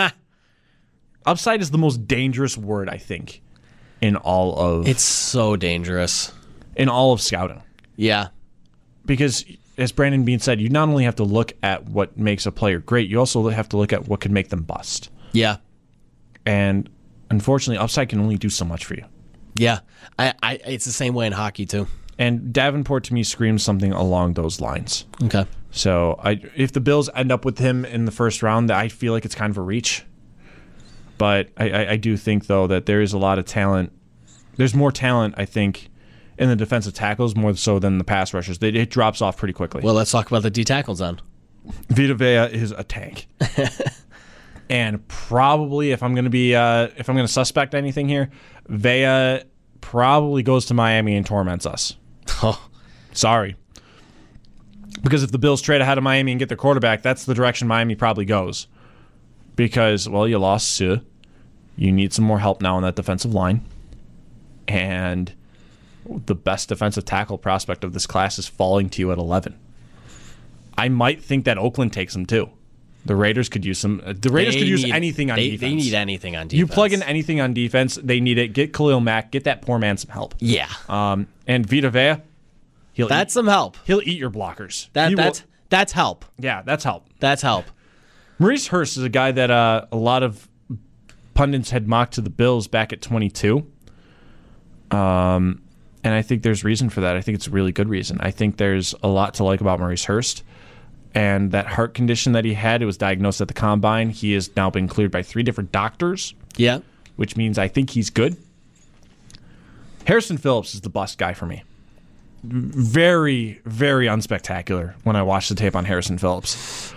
Upside is the most dangerous word, I think, in all of... It's so dangerous. In all of scouting. Yeah. Because, as Brandon Beane said, you not only have to look at what makes a player great, you also have to look at what could make them bust. Yeah. And unfortunately, upside can only do so much for you. Yeah, it's the same way in hockey too. And Davenport to me screams something along those lines. Okay. So if the Bills end up with him in the first round, I feel like it's kind of a reach. But I do think, though, that there is a lot of talent. There's more talent, I think, in the defensive tackles more so than the pass rushers. It drops off pretty quickly. Well, let's talk about the D tackles then. Vita Vea is a tank. And probably, if I'm going to suspect anything here, Vea probably goes to Miami and torments us. Oh. Sorry. Because if the Bills trade ahead of Miami and get their quarterback, that's the direction Miami probably goes. Because, well, you lost Suh. You need some more help now on that defensive line. And the best defensive tackle prospect of this class is falling to you at 11. I might think that Oakland takes him too. The Raiders could use some. The Raiders could use anything on defense. They need anything on defense. You plug in anything on defense, they need it. Get Khalil Mack. Get that poor man some help. Yeah. And Vita Vea, some help. He'll eat your blockers. That's help. Yeah, that's help. That's help. Maurice Hurst is a guy that a lot of pundits had mocked to the Bills back at 22. And I think there's reason for that. I think it's a really good reason. I think there's a lot to like about Maurice Hurst. And that heart condition that he had, it was diagnosed at the combine. He has now been cleared by 3 different doctors. Yeah. Which means I think he's good. Harrison Phillips is the bust guy for me. Very, very unspectacular when I watched the tape on Harrison Phillips.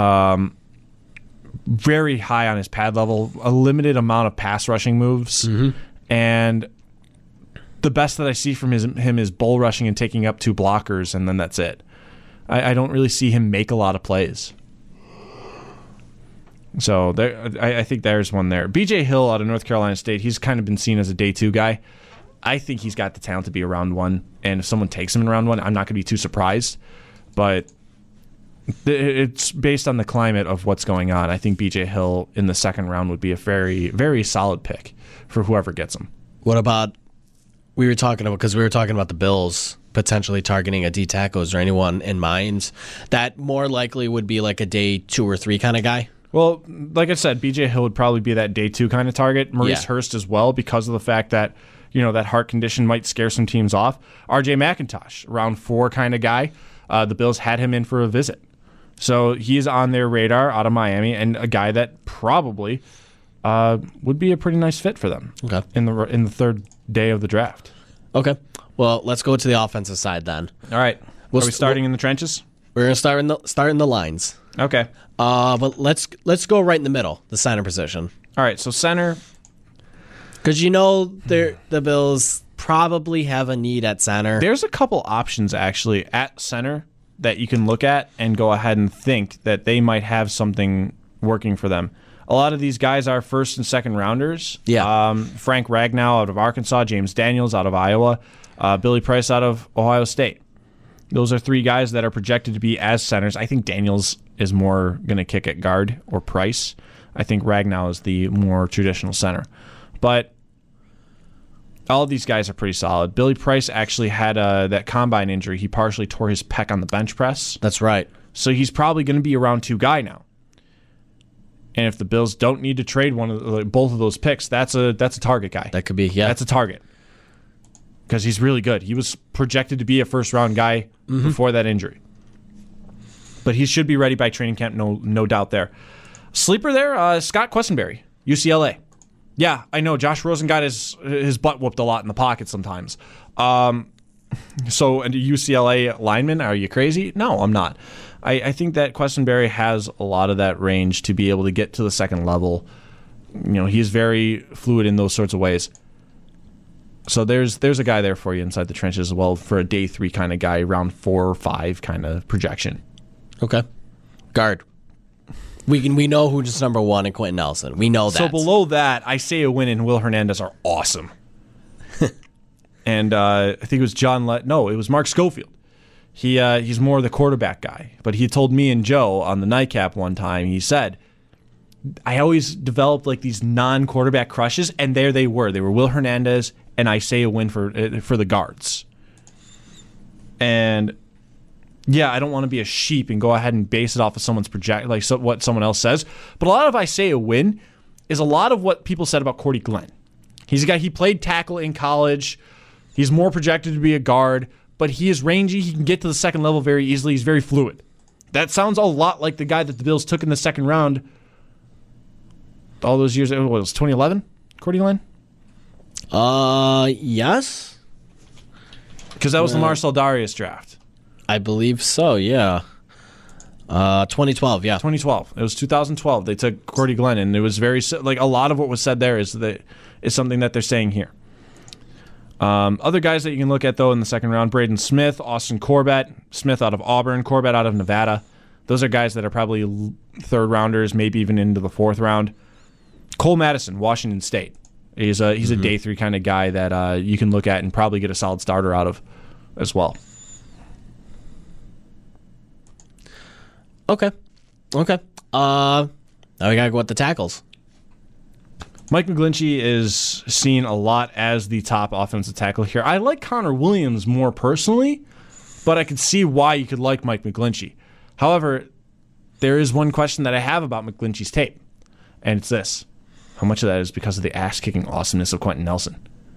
Very high on his pad level, a limited amount of pass rushing moves. Mm-hmm. And the best that I see from him is bull rushing and taking up 2 blockers, and then that's it. I don't really see him make a lot of plays. So I think there's one there. B.J. Hill out of North Carolina State, he's kind of been seen as a day 2 guy. I think he's got the talent to be a round 1, and if someone takes him in round 1, I'm not going to be too surprised. But it's based on the climate of what's going on. I think B.J. Hill in the second round would be a very, very solid pick for whoever gets him. What about, we were talking about the Bills potentially targeting a D tackle. Is there anyone in mind that more likely would be like a day 2 or 3 kind of guy? Well, like I said, B.J. Hill would probably be that day 2 kind of target. Maurice Hurst as well, because of the fact that, that heart condition might scare some teams off. R.J. McIntosh, round 4 kind of guy. The Bills had him in for a visit. So he's on their radar out of Miami, and a guy that probably would be a pretty nice fit for them in the third day of the draft. Okay. Well, let's go to the offensive side then. All right. Are we starting in the trenches? We're going to start in the lines. Okay. But let's go right in the middle, the center position. All right. So center, because the Bills probably have a need at center. There's a couple options actually at center that you can look at and go ahead and think that they might have something working for them. A lot of these guys are first and second rounders. Yeah. Frank Ragnow out of Arkansas, James Daniels out of Iowa, Billy Price out of Ohio State. Those are 3 guys that are projected to be as centers. I think Daniels is more going to kick at guard or Price. I think Ragnow is the more traditional center. But all of these guys are pretty solid. Billy Price actually had that combine injury. He partially tore his pec on the bench press. That's right. So he's probably going to be a round 2 guy now. And if the Bills don't need to trade both of those picks, that's a target guy. That could be, yeah. That's a target. Because he's really good. He was projected to be a first-round guy before that injury. But he should be ready by training camp, no doubt there. Sleeper there, Scott Quessenberry, UCLA. Yeah, I know. Josh Rosen got his butt whooped a lot in the pocket sometimes. So, a UCLA lineman, are you crazy? No, I'm not. I think that Quessenberry has a lot of that range to be able to get to the second level. He's very fluid in those sorts of ways. So there's a guy there for you inside the trenches as well for a day 3 kind of guy, round 4 or 5 kind of projection. Okay. Guard. We know who's number 1 in Quentin Nelson. We know that. So below that, Isaiah Wynn and Will Hernandez are awesome. And I think it was it was Mark Schofield. He's more the quarterback guy. But he told me and Joe on the nightcap one time, he said, I always developed like these non-quarterback crushes, and there they were. They were Will Hernandez and Isaiah Wynn for the guards. And yeah, I don't want to be a sheep and go ahead and base it off of someone's what someone else says. But a lot of Isaiah Wynn is a lot of what people said about Cordy Glenn. He's a guy, he played tackle in college. He's more projected to be a guard, but he is rangy. He can get to the second level very easily. He's very fluid. That sounds a lot like the guy that the Bills took in the second round all those years. It was 2011, Cordy Glenn? Yes. Because that was the Marcel Darius draft. I believe so, yeah. 2012, yeah. 2012. It was 2012. They took Cordy Glenn, and it was very, like, a lot of what was said there is something that they're saying here. Other guys that you can look at, though, in the second round, Braden Smith, Austin Corbett, Smith out of Auburn, Corbett out of Nevada. Those are guys that are probably third rounders, maybe even into the fourth round. Cole Madison, Washington State. He's a day three kind of guy that you can look at and probably get a solid starter out of as well. Okay. Now we gotta go with the tackles. Mike McGlinchey is seen a lot as the top offensive tackle here. I like Connor Williams more personally, but I could see why you could like Mike McGlinchey. However, there is one question that I have about McGlinchey's tape, and it's this. How much of that is because of the ass-kicking awesomeness of Quentin Nelson?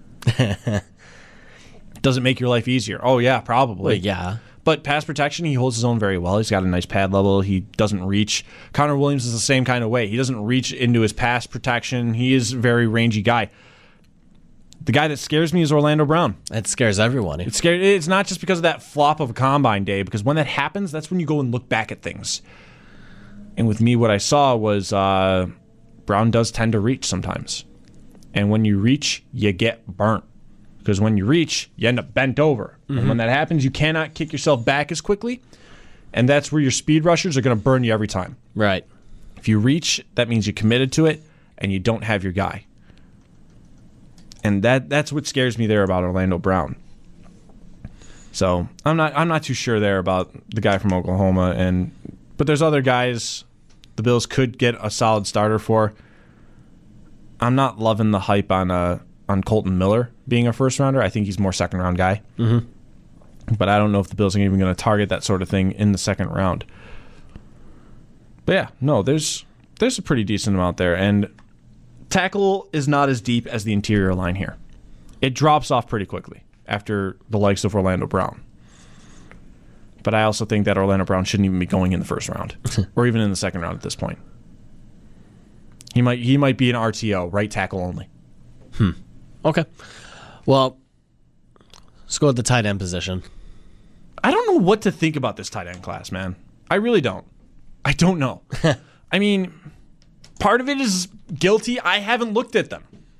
Does it make your life easier? Oh, yeah, probably. Well, yeah. But pass protection, he holds his own very well. He's got a nice pad level. He doesn't reach. Connor Williams is the same kind of way. He doesn't reach into his pass protection. He is a very rangy guy. The guy that scares me is Orlando Brown. It scares everyone. It's not just because of that flop of a combine day, because when that happens, that's when you go and look back at things. And with me, what I saw was Brown does tend to reach sometimes. And when you reach, you get burnt. Because when you reach, you end up bent over. Mm-hmm. And when that happens, you cannot kick yourself back as quickly. And that's where your speed rushers are going to burn you every time. Right. If you reach, that means you're committed to it, and you don't have your guy. And that's what scares me there about Orlando Brown. So I'm not too sure there about the guy from Oklahoma. But there's other guys the Bills could get a solid starter for. I'm not loving the hype on Colton Miller being a first rounder. I think he's more second round guy. Mm-hmm. But I don't know if the Bills are even going to target that sort of thing in the second round. But yeah, no, there's a pretty decent amount there. And tackle is not as deep as the interior line here. It drops off pretty quickly after the likes of Orlando Brown. But I also think that Orlando Brown shouldn't even be going in the first round or even in the second round at this point. He might be an RTO, right tackle only. Okay. Well, let's go with the tight end position. I don't know what to think about this tight end class, man. I really don't. I don't know. I mean, part of it is guilty. I haven't looked at them.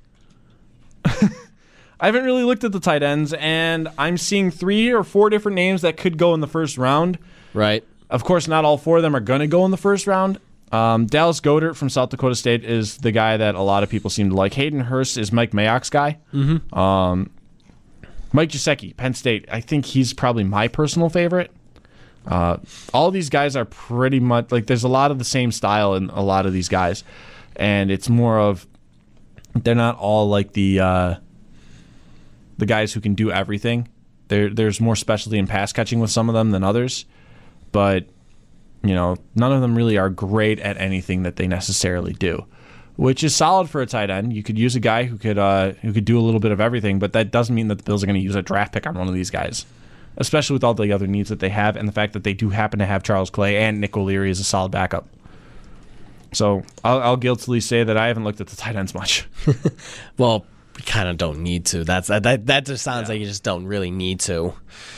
I haven't really looked at the tight ends, and I'm seeing 3 or 4 different names that could go in the first round. Right. Of course, not all 4 of them are going to go in the first round. Dallas Goedert from South Dakota State is the guy that a lot of people seem to like. Hayden Hurst is Mike Mayock's guy. Mm-hmm. Mike Gesicki, Penn State. I think he's probably my personal favorite. All these guys are pretty much like there's a lot of the same style in a lot of these guys, and it's more of they're not all like the guys who can do everything. There's more specialty in pass catching with some of them than others, but none of them really are great at anything that they necessarily do, which is solid for a tight end. You could use a guy who could do a little bit of everything, but that doesn't mean that the Bills are going to use a draft pick on one of these guys, especially with all the other needs that they have and the fact that they do happen to have Charles Clay and Nick O'Leary as a solid backup. So I'll guiltily say that I haven't looked at the tight ends much. Well, we kind of don't need to. That just sounds like you just don't really need to.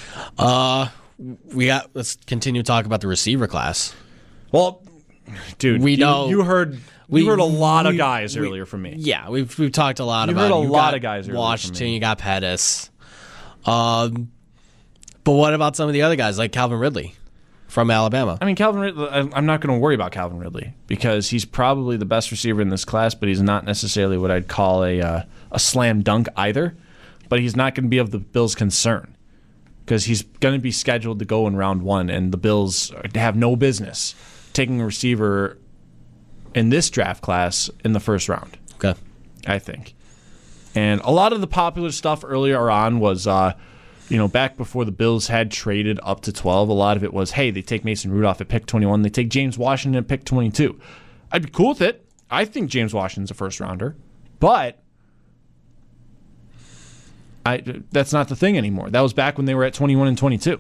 Let's continue to talk about the receiver class. Well, dude, you heard a lot of guys earlier from me. Yeah, we've talked a lot about. You heard a lot of guys earlier Washington, from me. You got Pettis. But what about some of the other guys like Calvin Ridley from Alabama? I mean, Calvin Ridley, I'm not going to worry about Calvin Ridley because he's probably the best receiver in this class, but he's not necessarily what I'd call a slam dunk either. But he's not going to be of the Bills' concern because he's going to be scheduled to go in round 1, and the Bills have no business taking a receiver in this draft class in the first round. Okay. I think. And a lot of the popular stuff earlier on was, back before the Bills had traded up to 12, a lot of it was, hey, they take Mason Rudolph at pick 21, they take James Washington at pick 22. I'd be cool with it. I think James Washington's a first rounder, but that's not the thing anymore. That was back when they were at 21 and 22.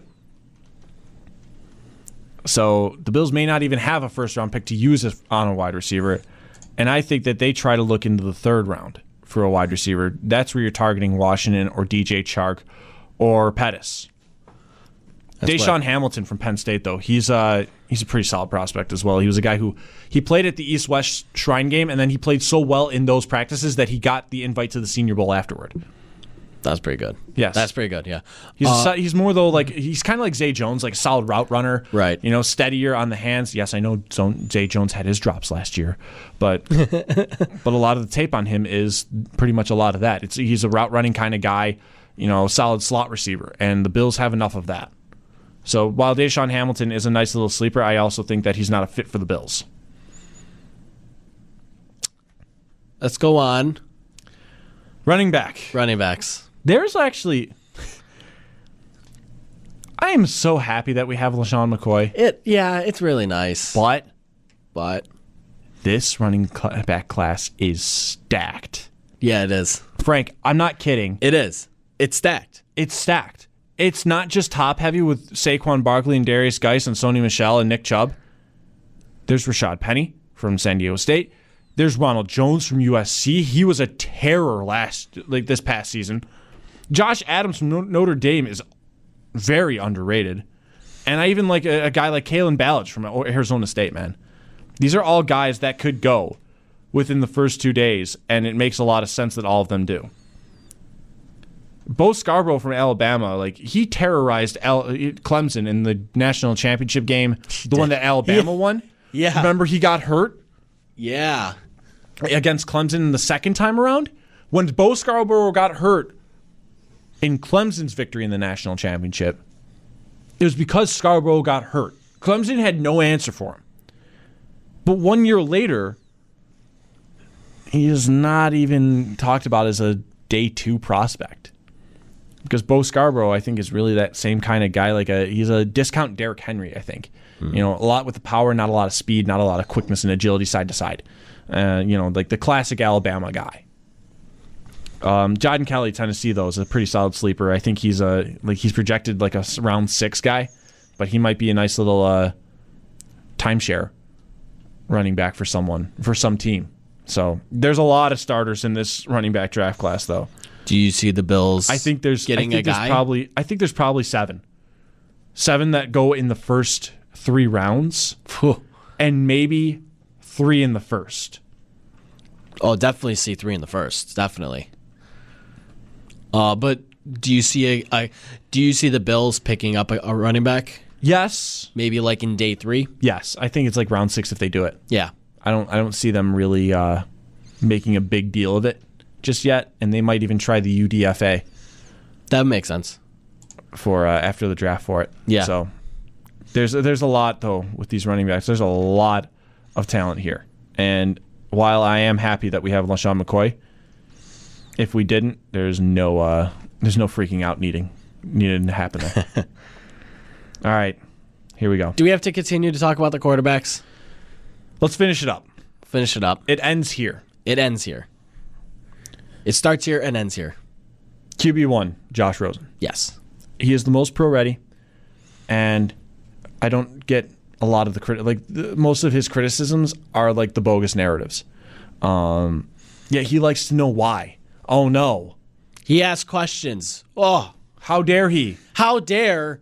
So the Bills may not even have a first-round pick to use on a wide receiver, and I think that they try to look into the third round for a wide receiver. That's where you're targeting Washington or DJ Chark or Pettis. Deshaun Hamilton from Penn State, though, he's a pretty solid prospect as well. He was a guy who he played at the East-West Shrine Game, and then he played so well in those practices that he got the invite to the Senior Bowl afterward. That's pretty good. Yes. That's pretty good, yeah. He's more, though, like he's kind of like Zay Jones, like a solid route runner. Right. You know, steadier on the hands. Yes, I know Zay Jones had his drops last year, but a lot of the tape on him is pretty much a lot of that. He's a route running kind of guy, you know, solid slot receiver, and the Bills have enough of that. So while Deshaun Hamilton is a nice little sleeper, I also think that he's not a fit for the Bills. Let's go on. Running back. Running backs. There's actually... I am so happy that we have LaShawn McCoy. It's really nice. But this running back class is stacked. Yeah, it is. Frank, I'm not kidding. It is. It's stacked. It's stacked. It's not just top-heavy with Saquon Barkley and Darius Geis and Sony Michel and Nick Chubb. There's Rashad Penny from San Diego State. There's Ronald Jones from USC. He was a terror this past season. Josh Adams from Notre Dame is very underrated. And I even like a guy like Kalen Ballage from Arizona State, man. These are all guys that could go within the first 2 days, and it makes a lot of sense that all of them do. Bo Scarborough from Alabama, like he terrorized Clemson in the national championship game, the one that Alabama won. Yeah. Remember he got hurt? Yeah. Against Clemson the second time around? When Bo Scarborough got hurt in Clemson's victory in the national championship, it was because Scarborough got hurt. Clemson had no answer for him. But 1 year later, he is not even talked about as a day 2 prospect. Because Bo Scarborough, I think, is really that same kind of guy. He's a discount Derrick Henry, I think. Mm-hmm. You know, a lot with the power, not a lot of speed, not a lot of quickness and agility side to side. Like the classic Alabama guy. John Kelly, Tennessee, though, is a pretty solid sleeper. I think he's projected like a round 6 guy, but he might be a nice little timeshare running back for some team. So there's a lot of starters in this running back draft class, though. Do you see the Bills? I think there's probably 7 that go in the first 3 rounds, and maybe 3 in the first. Oh, definitely see 3 in the first, definitely. But do you see the Bills picking up a running back? Yes, maybe like in day 3. Yes, I think it's like round 6 if they do it. Yeah, I don't see them really making a big deal of it just yet, and they might even try the UDFA. That makes sense for after the draft for it. Yeah. So there's a lot though with these running backs. There's a lot of talent here, and while I am happy that we have LaShawn McCoy, if we didn't, there's no freaking out needed to happen there. All right, here we go. Do we have to continue to talk about the quarterbacks? Let's finish it up. Finish it up. It ends here. It ends here. It starts here and ends here. QB1, Josh Rosen. Yes. He is the most pro-ready, and I don't get a lot of the most of his criticisms are like the bogus narratives. Yeah, he likes to know why. Oh no, he asks questions. Oh, how dare he? How dare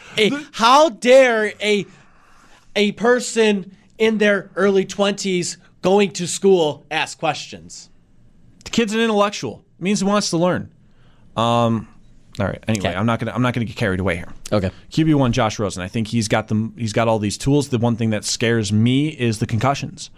a person in their early 20s going to school ask questions? The kid's an intellectual. It means he wants to learn. All right. Anyway, okay. I'm not gonna get carried away here. Okay. QB1, Josh Rosen. I think he's got all these tools. The one thing that scares me is the concussions.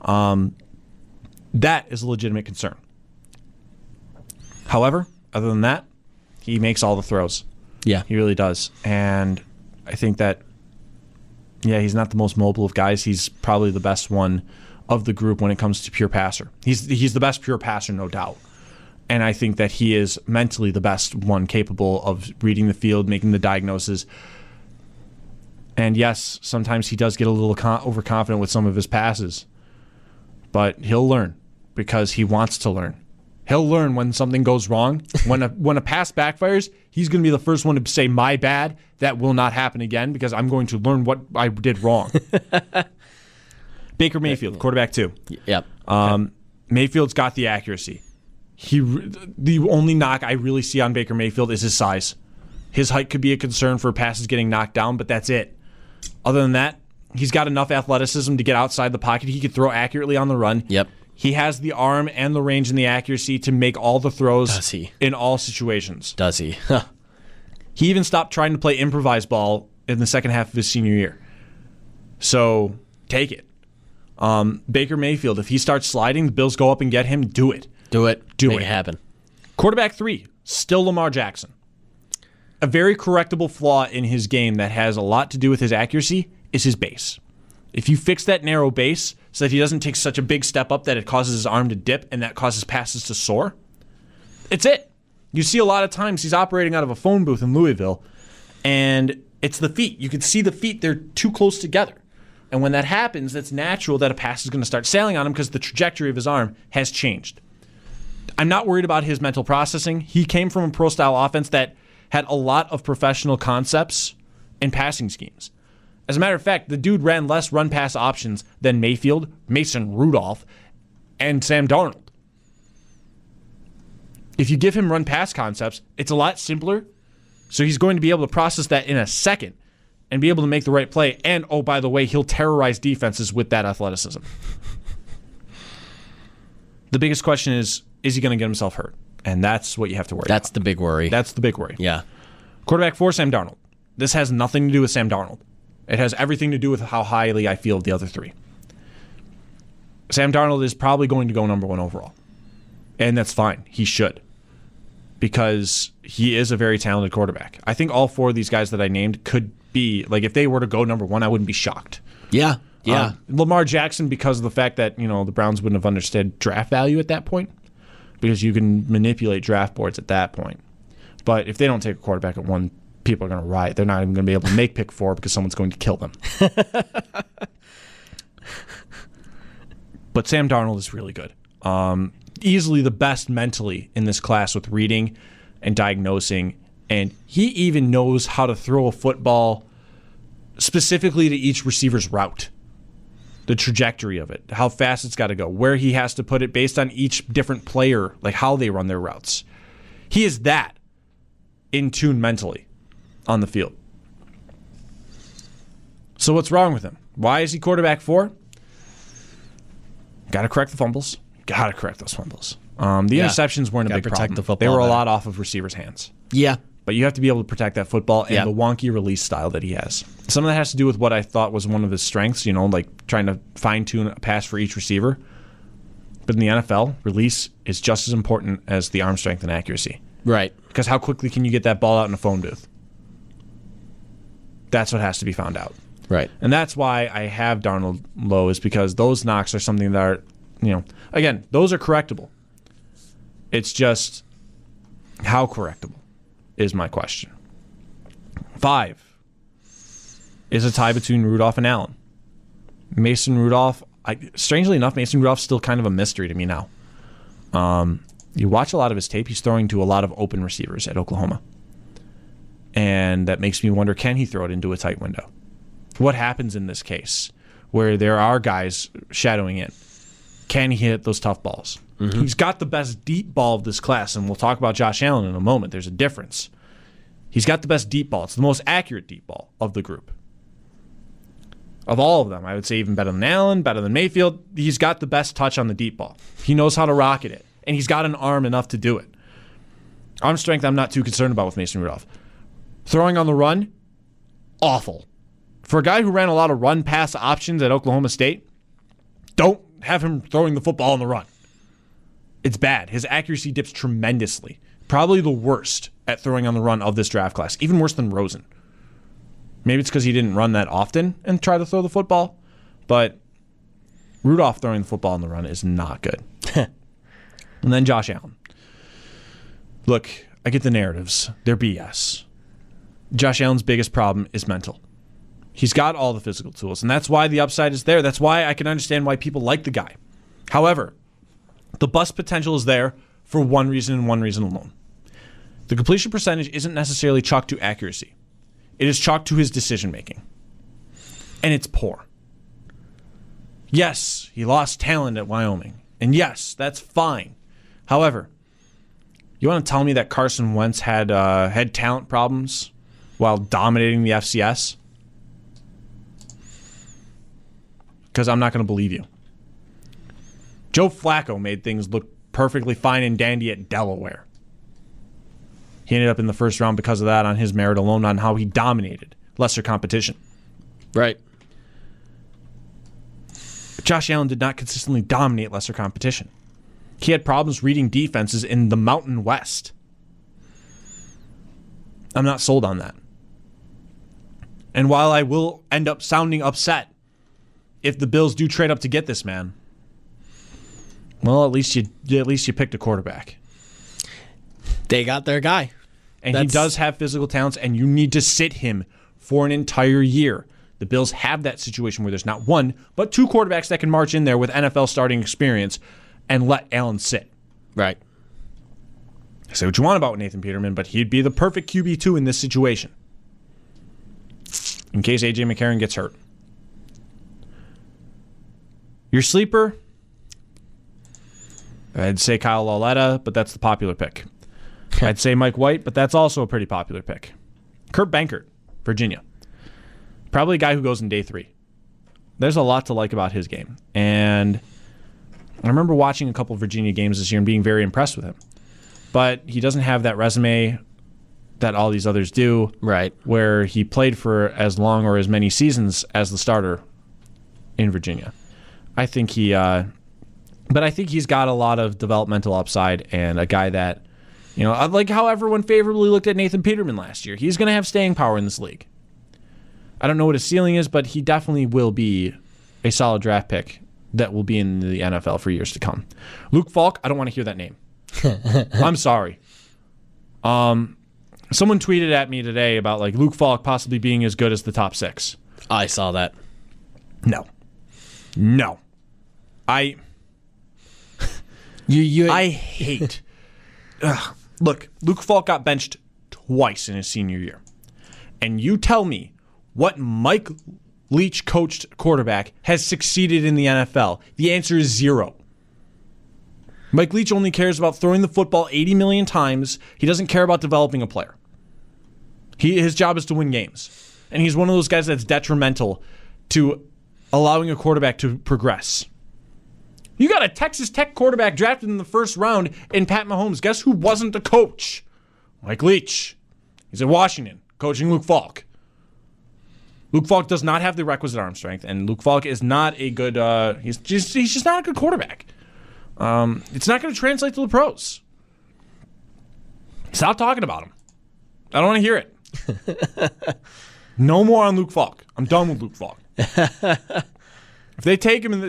That is a legitimate concern. However, other than that, he makes all the throws. Yeah, he really does. And I think that, yeah, he's not the most mobile of guys. He's probably the best one of the group when it comes to pure passer. He's the best pure passer, no doubt. And I think that he is mentally the best one capable of reading the field, making the diagnosis. And yes, sometimes he does get a little overconfident with some of his passes. But he'll learn because he wants to learn. He'll learn when something goes wrong. When a pass backfires, he's going to be the first one to say, my bad, that will not happen again because I'm going to learn what I did wrong. Baker Mayfield, quarterback 2. Yep. Mayfield's got the accuracy. The only knock I really see on Baker Mayfield is his size. His height could be a concern for passes getting knocked down, but that's it. Other than that, he's got enough athleticism to get outside the pocket. He can throw accurately on the run. Yep. He has the arm and the range and the accuracy to make all the throws Does he? in all situations. Does he? He even stopped trying to play improvised ball in the second half of his senior year. So take it. Baker Mayfield, if he starts sliding, the Bills go up and get him, do it. Do it. Do Make it. it happen. Quarterback 3, still Lamar Jackson. A very correctable flaw in his game that has a lot to do with his accuracy is his base. If you fix that narrow base so that he doesn't take such a big step up that it causes his arm to dip and that causes passes to soar, it's it. You see a lot of times he's operating out of a phone booth in Louisville, and it's the feet. You can see the feet. They're too close together. And when that happens, it's natural that a pass is going to start sailing on him because the trajectory of his arm has changed. I'm not worried about his mental processing. He came from a pro-style offense that had a lot of professional concepts and passing schemes. As a matter of fact, the dude ran less run-pass options than Mayfield, Mason Rudolph, and Sam Darnold. If you give him run-pass concepts, it's a lot simpler, so he's going to be able to process that in a second and be able to make the right play. And, oh, by the way, he'll terrorize defenses with that athleticism. The biggest question is he going to get himself hurt? And that's what you have to worry about. That's the big worry. That's the big worry. Yeah. Quarterback 4, Sam Darnold. This has nothing to do with Sam Darnold. It has everything to do with how highly I feel of the other 3. Sam Darnold is probably going to go number 1 overall. And that's fine. He should. Because he is a very talented quarterback. I think all 4 of these guys that I named could be, like, if they were to go number 1, I wouldn't be shocked. Yeah. Yeah. Lamar Jackson, because of the fact that, the Browns wouldn't have understood draft value at that point. Because you can manipulate draft boards at that point. But if they don't take a quarterback at 1, people are going to riot. They're not even going to be able to make pick 4 because someone's going to kill them. But Sam Darnold is really good. Easily the best mentally in this class with reading and diagnosing. And he even knows how to throw a football specifically to each receiver's route. The trajectory of it, how fast it's got to go, where he has to put it based on each different player, like how they run their routes. He is that in tune mentally on the field. So what's wrong with him? Why is he quarterback 4? Got to correct the fumbles. Got to correct those fumbles. Interceptions weren't a big problem. They were a lot off of receivers' hands. Yeah. But you have to be able to protect that football and the wonky release style that he has. Some of that has to do with what I thought was one of his strengths, like trying to fine-tune a pass for each receiver. But in the NFL, release is just as important as the arm strength and accuracy. Right. Because how quickly can you get that ball out in a phone booth? That's what has to be found out. Right. And that's why I have Darnold low, is because those knocks are something that are, again, those are correctable. It's just how correctable is my question. 5 is a tie between Rudolph and Allen. Mason Rudolph, strangely enough, Mason Rudolph's still kind of a mystery to me now. You watch a lot of his tape, he's throwing to a lot of open receivers at Oklahoma. And that makes me wonder, can he throw it into a tight window? What happens in this case where there are guys shadowing in? Can he hit those tough balls? Mm-hmm. He's got the best deep ball of this class, and we'll talk about Josh Allen in a moment. There's a difference. He's got the best deep ball. It's the most accurate deep ball of the group. Of all of them, I would say even better than Allen, better than Mayfield. He's got the best touch on the deep ball. He knows how to rocket it, and he's got an arm enough to do it. Arm strength, I'm not too concerned about with Mason Rudolph. Throwing on the run, awful. For a guy who ran a lot of run-pass options at Oklahoma State, don't have him throwing the football on the run. It's bad. His accuracy dips tremendously. Probably the worst at throwing on the run of this draft class. Even worse than Rosen. Maybe it's because he didn't run that often and try to throw the football. But Rudolph throwing the football on the run is not good. And then Josh Allen. Look, I get the narratives. They're BS. Josh Allen's biggest problem is mental. He's got all the physical tools, and that's why the upside is there. That's why I can understand why people like the guy. However, the bust potential is there for one reason and one reason alone. The completion percentage isn't necessarily chalked to accuracy. It is chalked to his decision making. And it's poor. Yes, he lost talent at Wyoming. And yes, that's fine. However, you want to tell me that Carson Wentz had talent problems while dominating the FCS? Because I'm not going to believe you. Joe Flacco made things look perfectly fine and dandy at Delaware. He ended up in the first round because of that, on his merit alone, on how he dominated lesser competition. Right. Josh Allen did not consistently dominate lesser competition. He had problems reading defenses in the Mountain West. I'm not sold on that. And while I will end up sounding upset if the Bills do trade up to get this man, well, at least you picked a quarterback. They got their guy. And he does have physical talents, and you need to sit him for an entire year. The Bills have that situation where there's not one, but two quarterbacks that can march in there with NFL starting experience and let Allen sit. Right. Say what you want about Nathan Peterman, but he'd be the perfect QB2 in this situation. In case A.J. McCarron gets hurt. Your sleeper, I'd say Kyle Lauletta, but that's the popular pick. I'd say Mike White, but that's also a pretty popular pick. Kurt Benkert, Virginia. Probably a guy who goes in day 3. There's a lot to like about his game. And I remember watching a couple of Virginia games this year and being very impressed with him. But he doesn't have that resume that all these others do. Right. Where he played for as long or as many seasons as the starter in Virginia. I think he's got a lot of developmental upside, and a guy that, like how everyone favorably looked at Nathan Peterman last year. He's going to have staying power in this league. I don't know what his ceiling is, but he definitely will be a solid draft pick that will be in the NFL for years to come. Luke Falk, I don't want to hear that name. I'm sorry. Someone tweeted at me today about Luke Falk possibly being as good as the top 6. I saw that. No. I hate. Look, Luke Falk got benched twice in his senior year. And you tell me what Mike Leach coached quarterback has succeeded in the NFL. The answer is 0. Mike Leach only cares about throwing the football 80 million times. He doesn't care about developing a player. His job is to win games. And he's one of those guys that's detrimental to allowing a quarterback to progress. You got a Texas Tech quarterback drafted in the first round in Pat Mahomes. Guess who wasn't the coach? Mike Leach. He's at Washington, coaching Luke Falk. Luke Falk does not have the requisite arm strength, and Luke Falk is not a good. He's just not a good quarterback. It's not going to translate to the pros. Stop talking about him. I don't want to hear it. No more on Luke Falk. I'm done with Luke Falk. If they take him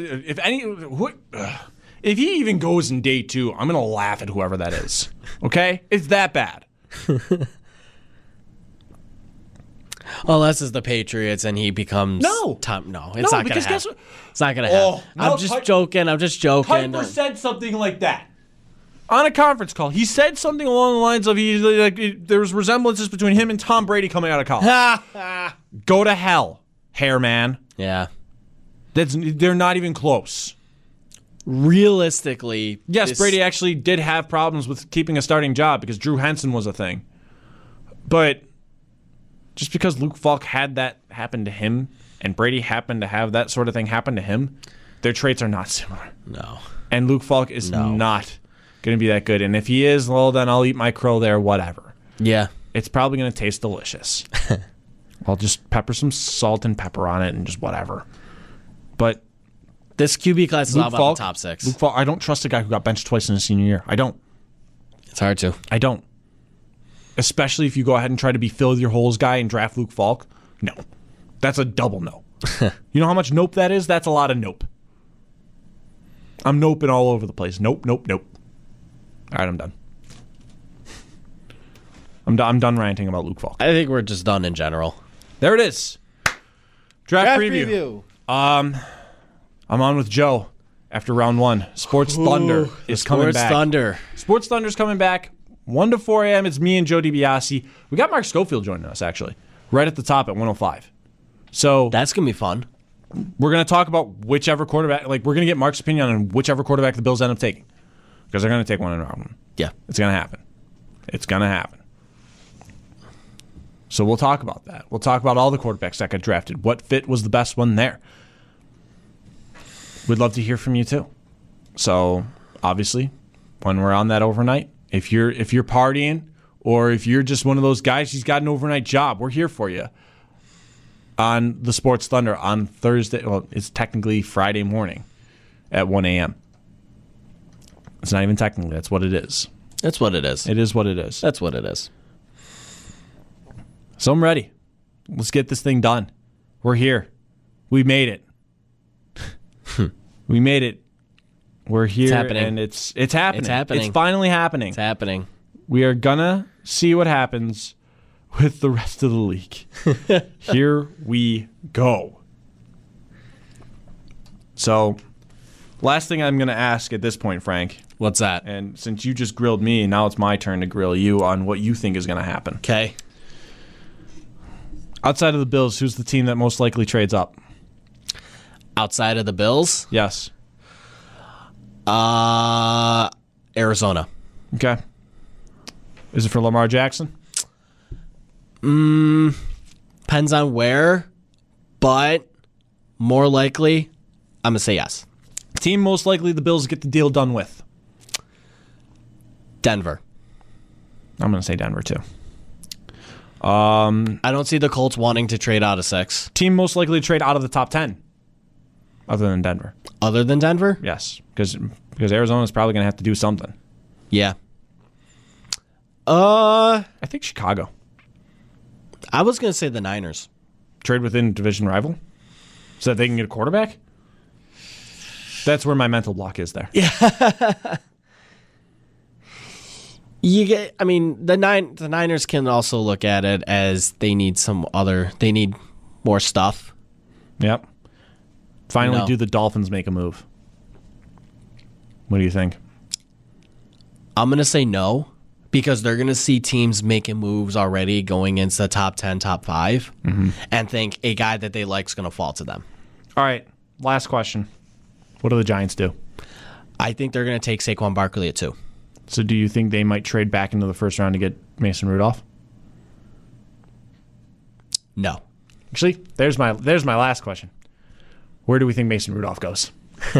if he even goes in day 2, I'm going to laugh at whoever that is. Okay? It's that bad. Unless it's the Patriots and he becomes Tom. No, it's not going to happen. It's not going to happen. I'm just joking. Kuiper said something like that on a conference call. He said something along the lines of there was resemblances between him and Tom Brady coming out of college. Go to hell, hair man. Yeah. They're not even close. Realistically, yes, Brady actually did have problems with keeping a starting job because Drew Henson was a thing. But just because Luke Falk had that happen to him and Brady happened to have that sort of thing happen to him, their traits are not similar. No. And Luke Falk is not going to be that good. And if he is, well, then I'll eat my crow there, whatever. Yeah. It's probably going to taste delicious. I'll just pepper some salt and pepper on it and just whatever. But this QB class is all about the top 6. Luke Falk, I don't trust a guy who got benched twice in his senior year. I don't. It's hard to. I don't. Especially if you go ahead and try to be fill your holes guy and draft Luke Falk. No. That's a double no. You know how much nope that is? That's a lot of nope. I'm noping all over the place. Nope. All right, I'm done. I'm done ranting about Luke Falk. I think we're just done in general. There it is. Draft preview. I'm on with Joe. after round one. Sports Thunder is coming back. Sports Thunder. Sports Thunder's coming back. 1 to 4 a.m. It's me and Joe DiBiase. We got Mark Schofield joining us, actually, right at the top at 105. So That's going to be fun. we're going to talk about whichever quarterback. Like, we're going to get Mark's opinion on whichever quarterback the Bills end up taking. Because they're going to take one in round one. Yeah. It's going to happen. It's going to happen. So we'll talk about that. We'll talk about all the quarterbacks that got drafted. What fit was the best one there? We'd love to hear from you too. So obviously, when we're on that overnight, if you're partying or if you're just one of those guys who's got an overnight job, we're here for you on the Sports Thunder on Thursday. Well, it's technically Friday morning at 1 a.m. It's not even technically. That's what it is. That's what it is. It is what it is. That's what it is. So I'm ready. Let's get this thing done. We're here. We made it. We made it. We're here. It's happening. And it's happening. It's happening. It's finally happening. It's happening. We are gonna see what happens with the rest of the league. Here we go. So, last thing I'm gonna ask at this point, Frank, What's that? and since you just grilled me, now it's my turn to grill you on what you think is gonna happen. Okay. Outside of the Bills, who's the team that most likely trades up? Outside of the Bills, Yes. Arizona. Okay. Is it for Lamar Jackson? Depends on where, but more likely, I'm going to say yes. Team most likely the Bills get the deal done with. Denver. I'm going to say Denver too. I don't see the Colts wanting to trade out of 6. Team most likely to trade out of the top 10 other than Denver. Other than Denver? Yes, because Arizona's probably going to have to do something. Yeah. I think Chicago. I was going to say the Niners. Trade within division rival so that they can get a quarterback? That's where my mental block is there. You get. I mean, the Niners can also look at it as they need they need more stuff. Yep. Finally, No. do the Dolphins make a move? What do you think? I'm going to say no because they're going to see teams making moves already going into the top 10, top 5, and think a guy that they like is going to fall to them. All right, last question. What do the Giants do? I think they're going to take Saquon Barkley at 2. So do you think they might trade back into the first round to get Mason Rudolph? No. Actually, there's my last question. Where do we think Mason Rudolph goes?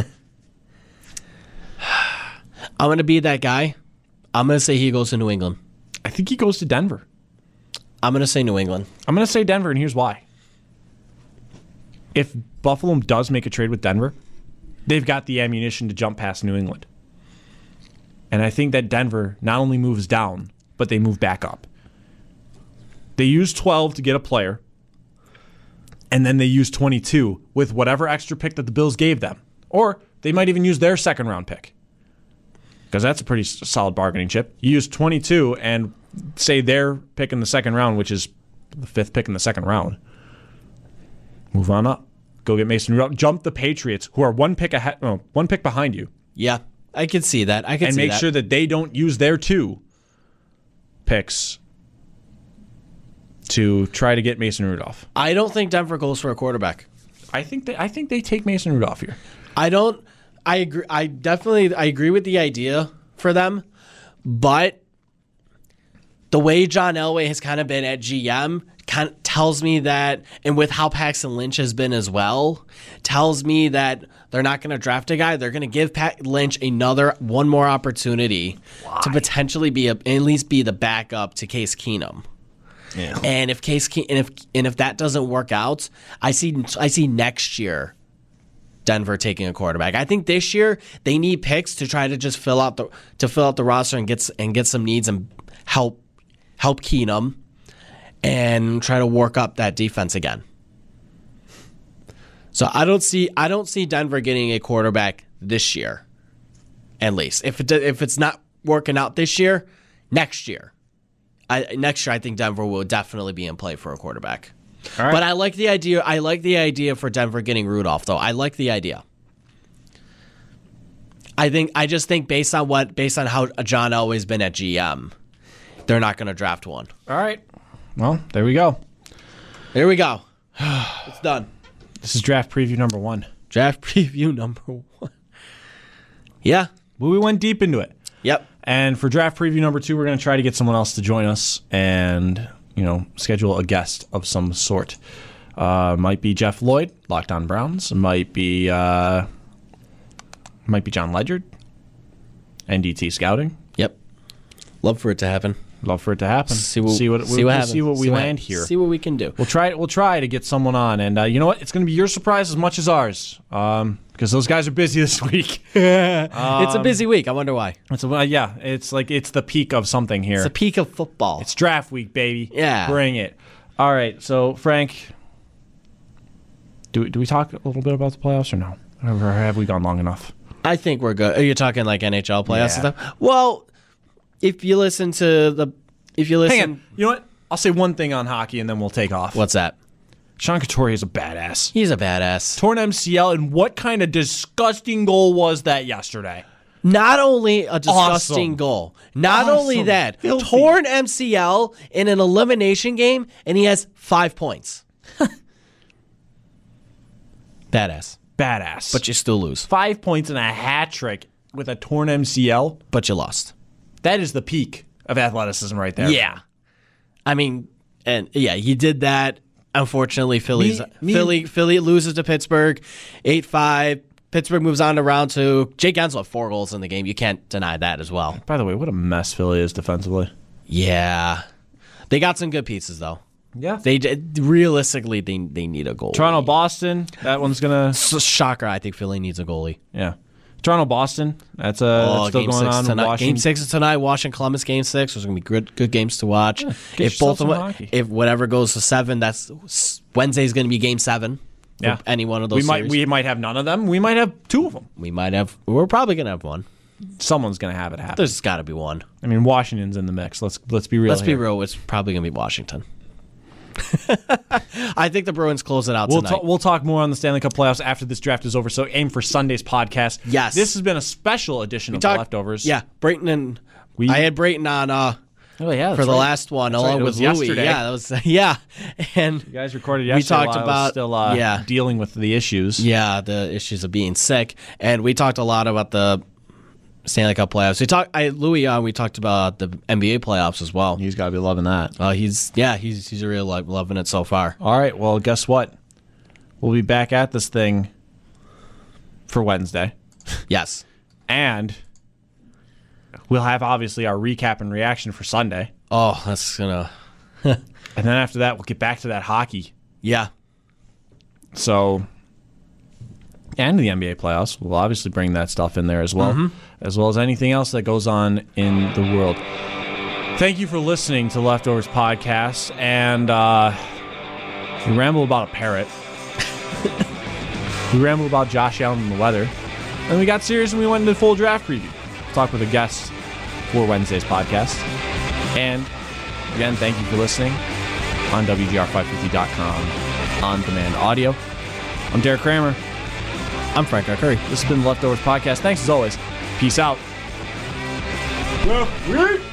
I'm going to be that guy. I'm going to say he goes to New England. I think he goes to Denver. I'm going to say New England. I'm going to say Denver, and here's why. If Buffalo does make a trade with Denver, they've got the ammunition to jump past New England. And I think that Denver not only moves down, but they move back up. They use 12 to get a player, and then they use 22 with whatever extra pick that the Bills gave them. Or they might even use their second-round pick, because that's a pretty solid bargaining chip. You use 22 and say their pick in the second round, which is the 5th pick in the second round. Move on up. Go get Mason Rudolph. Jump the Patriots, who are one pick behind you. Yeah, I could see that. And make sure that they don't use their 2 picks to try to get Mason Rudolph. I don't think Denver goes for a quarterback. I think they take Mason Rudolph here. I agree. I agree with the idea for them, but the way John Elway has kind of been at GM kind of tells me that, and with how Paxton Lynch has been as well, tells me that they're not going to draft a guy. They're going to give Pat Lynch one more opportunity to potentially at least be the backup to Case Keenum. Yeah. And if if that doesn't work out, I see next year Denver taking a quarterback. I think this year they need picks to try to just fill out the roster and get some needs and help Keenum and try to work up that defense again. So I don't see Denver getting a quarterback this year, at least. If it's not working out this year, next year. Next year I think Denver will definitely be in play for a quarterback. All right. But I like the idea. I like the idea for Denver getting Rudolph, though. I like the idea. I just think based on how John Elway's been at GM, they're not going to draft one. All right. Well, there we go. Here we go. It's done. This is draft preview number 1. Draft preview number 1. Yeah. Well, we went deep into it. Yep. And for draft preview number 2, we're going to try to get someone else to join us and, schedule a guest of some sort. Might be Jeff Lloyd, Locked On Browns. Might be John Ledgerd, NDT Scouting. Yep. Love for it to happen. Love for it to happen. See what we land here. See what we can do. We'll try to get someone on, and you know what? It's going to be your surprise as much as ours, because those guys are busy this week. It's a busy week. I wonder why. It's the peak of something here. It's the peak of football. It's draft week, baby. Yeah, bring it. All right, so Frank, do we talk a little bit about the playoffs or no? Or have we gone long enough? I think we're good. Are you talking like NHL playoffs and Yeah. stuff? Well, if you listen, hang on. You know what? I'll say one thing on hockey, and then we'll take off. What's that? Sean Couturier is a badass. He's a badass. Torn MCL, and what kind of disgusting goal was that yesterday? Not only a disgusting Awesome. goal, not only Awesome. that, Filthy. torn MCL in an elimination game, and he has 5 points. Badass. Badass. But you still lose. 5 points and a hat trick with a torn MCL. But you lost. That is the peak of athleticism right there. Yeah. I mean, he did that. Unfortunately, Philly loses to Pittsburgh 8-5. Pittsburgh moves on to round 2. Jake Gensel had 4 goals in the game. You can't deny that as well. By the way, what a mess Philly is defensively. Yeah. They got some good pieces, though. Yeah. Realistically, they need a goalie. Toronto, Boston, that one's going to... Shocker, I think Philly needs a goalie. Yeah. Toronto, Boston, that's still going on. Tonight. Washington. Game 6 is tonight. Washington, Columbus, Game 6. There's going to be good games to watch. Get If yourself both of some them, hockey. if whatever goes to 7, that's Wednesday's going to be Game 7. Yeah. Any one of those. We might have none of them. We might have 2 of them. We're probably going to have one. Someone's going to have it happen. There's got to be one. I mean, Washington's in the mix. Let's be real. Let's be real. It's probably going to be Washington. I think the Bruins close it out tonight. We'll talk more on the Stanley Cup playoffs after this draft is over, so aim for Sunday's podcast. Yes. This has been a special edition of The Leftovers. Yeah, Brayton and I had Brayton on for the last one, That's along right. It with was Louie. yesterday. Yeah, that was and You guys recorded yesterday. talked while I was about- still dealing with the issues. the issues of being sick, and we talked a lot about the Stanley Cup playoffs. We talked about the NBA playoffs as well. He's got to be loving that. He's really loving it so far. All right. Well, guess what? We'll be back at this thing for Wednesday, Yes. and we'll have obviously our recap and reaction for Sunday, Oh, that's gonna. and then after that we'll get back to that hockey. Yeah. So, and the NBA playoffs, we'll obviously bring that stuff in there as well, as well as anything else that goes on in the world. Thank you for listening to Leftovers Podcast, and we ramble about a parrot. We ramble about Josh Allen and the weather, and we got serious and we went into full draft preview. Talk with a guest for Wednesday's podcast. And again, thank you for listening on WGR550.com on demand audio. I'm Derek Kramer. I'm Frank R. Curry. This has been the Leftovers Podcast. Thanks as always. Peace out.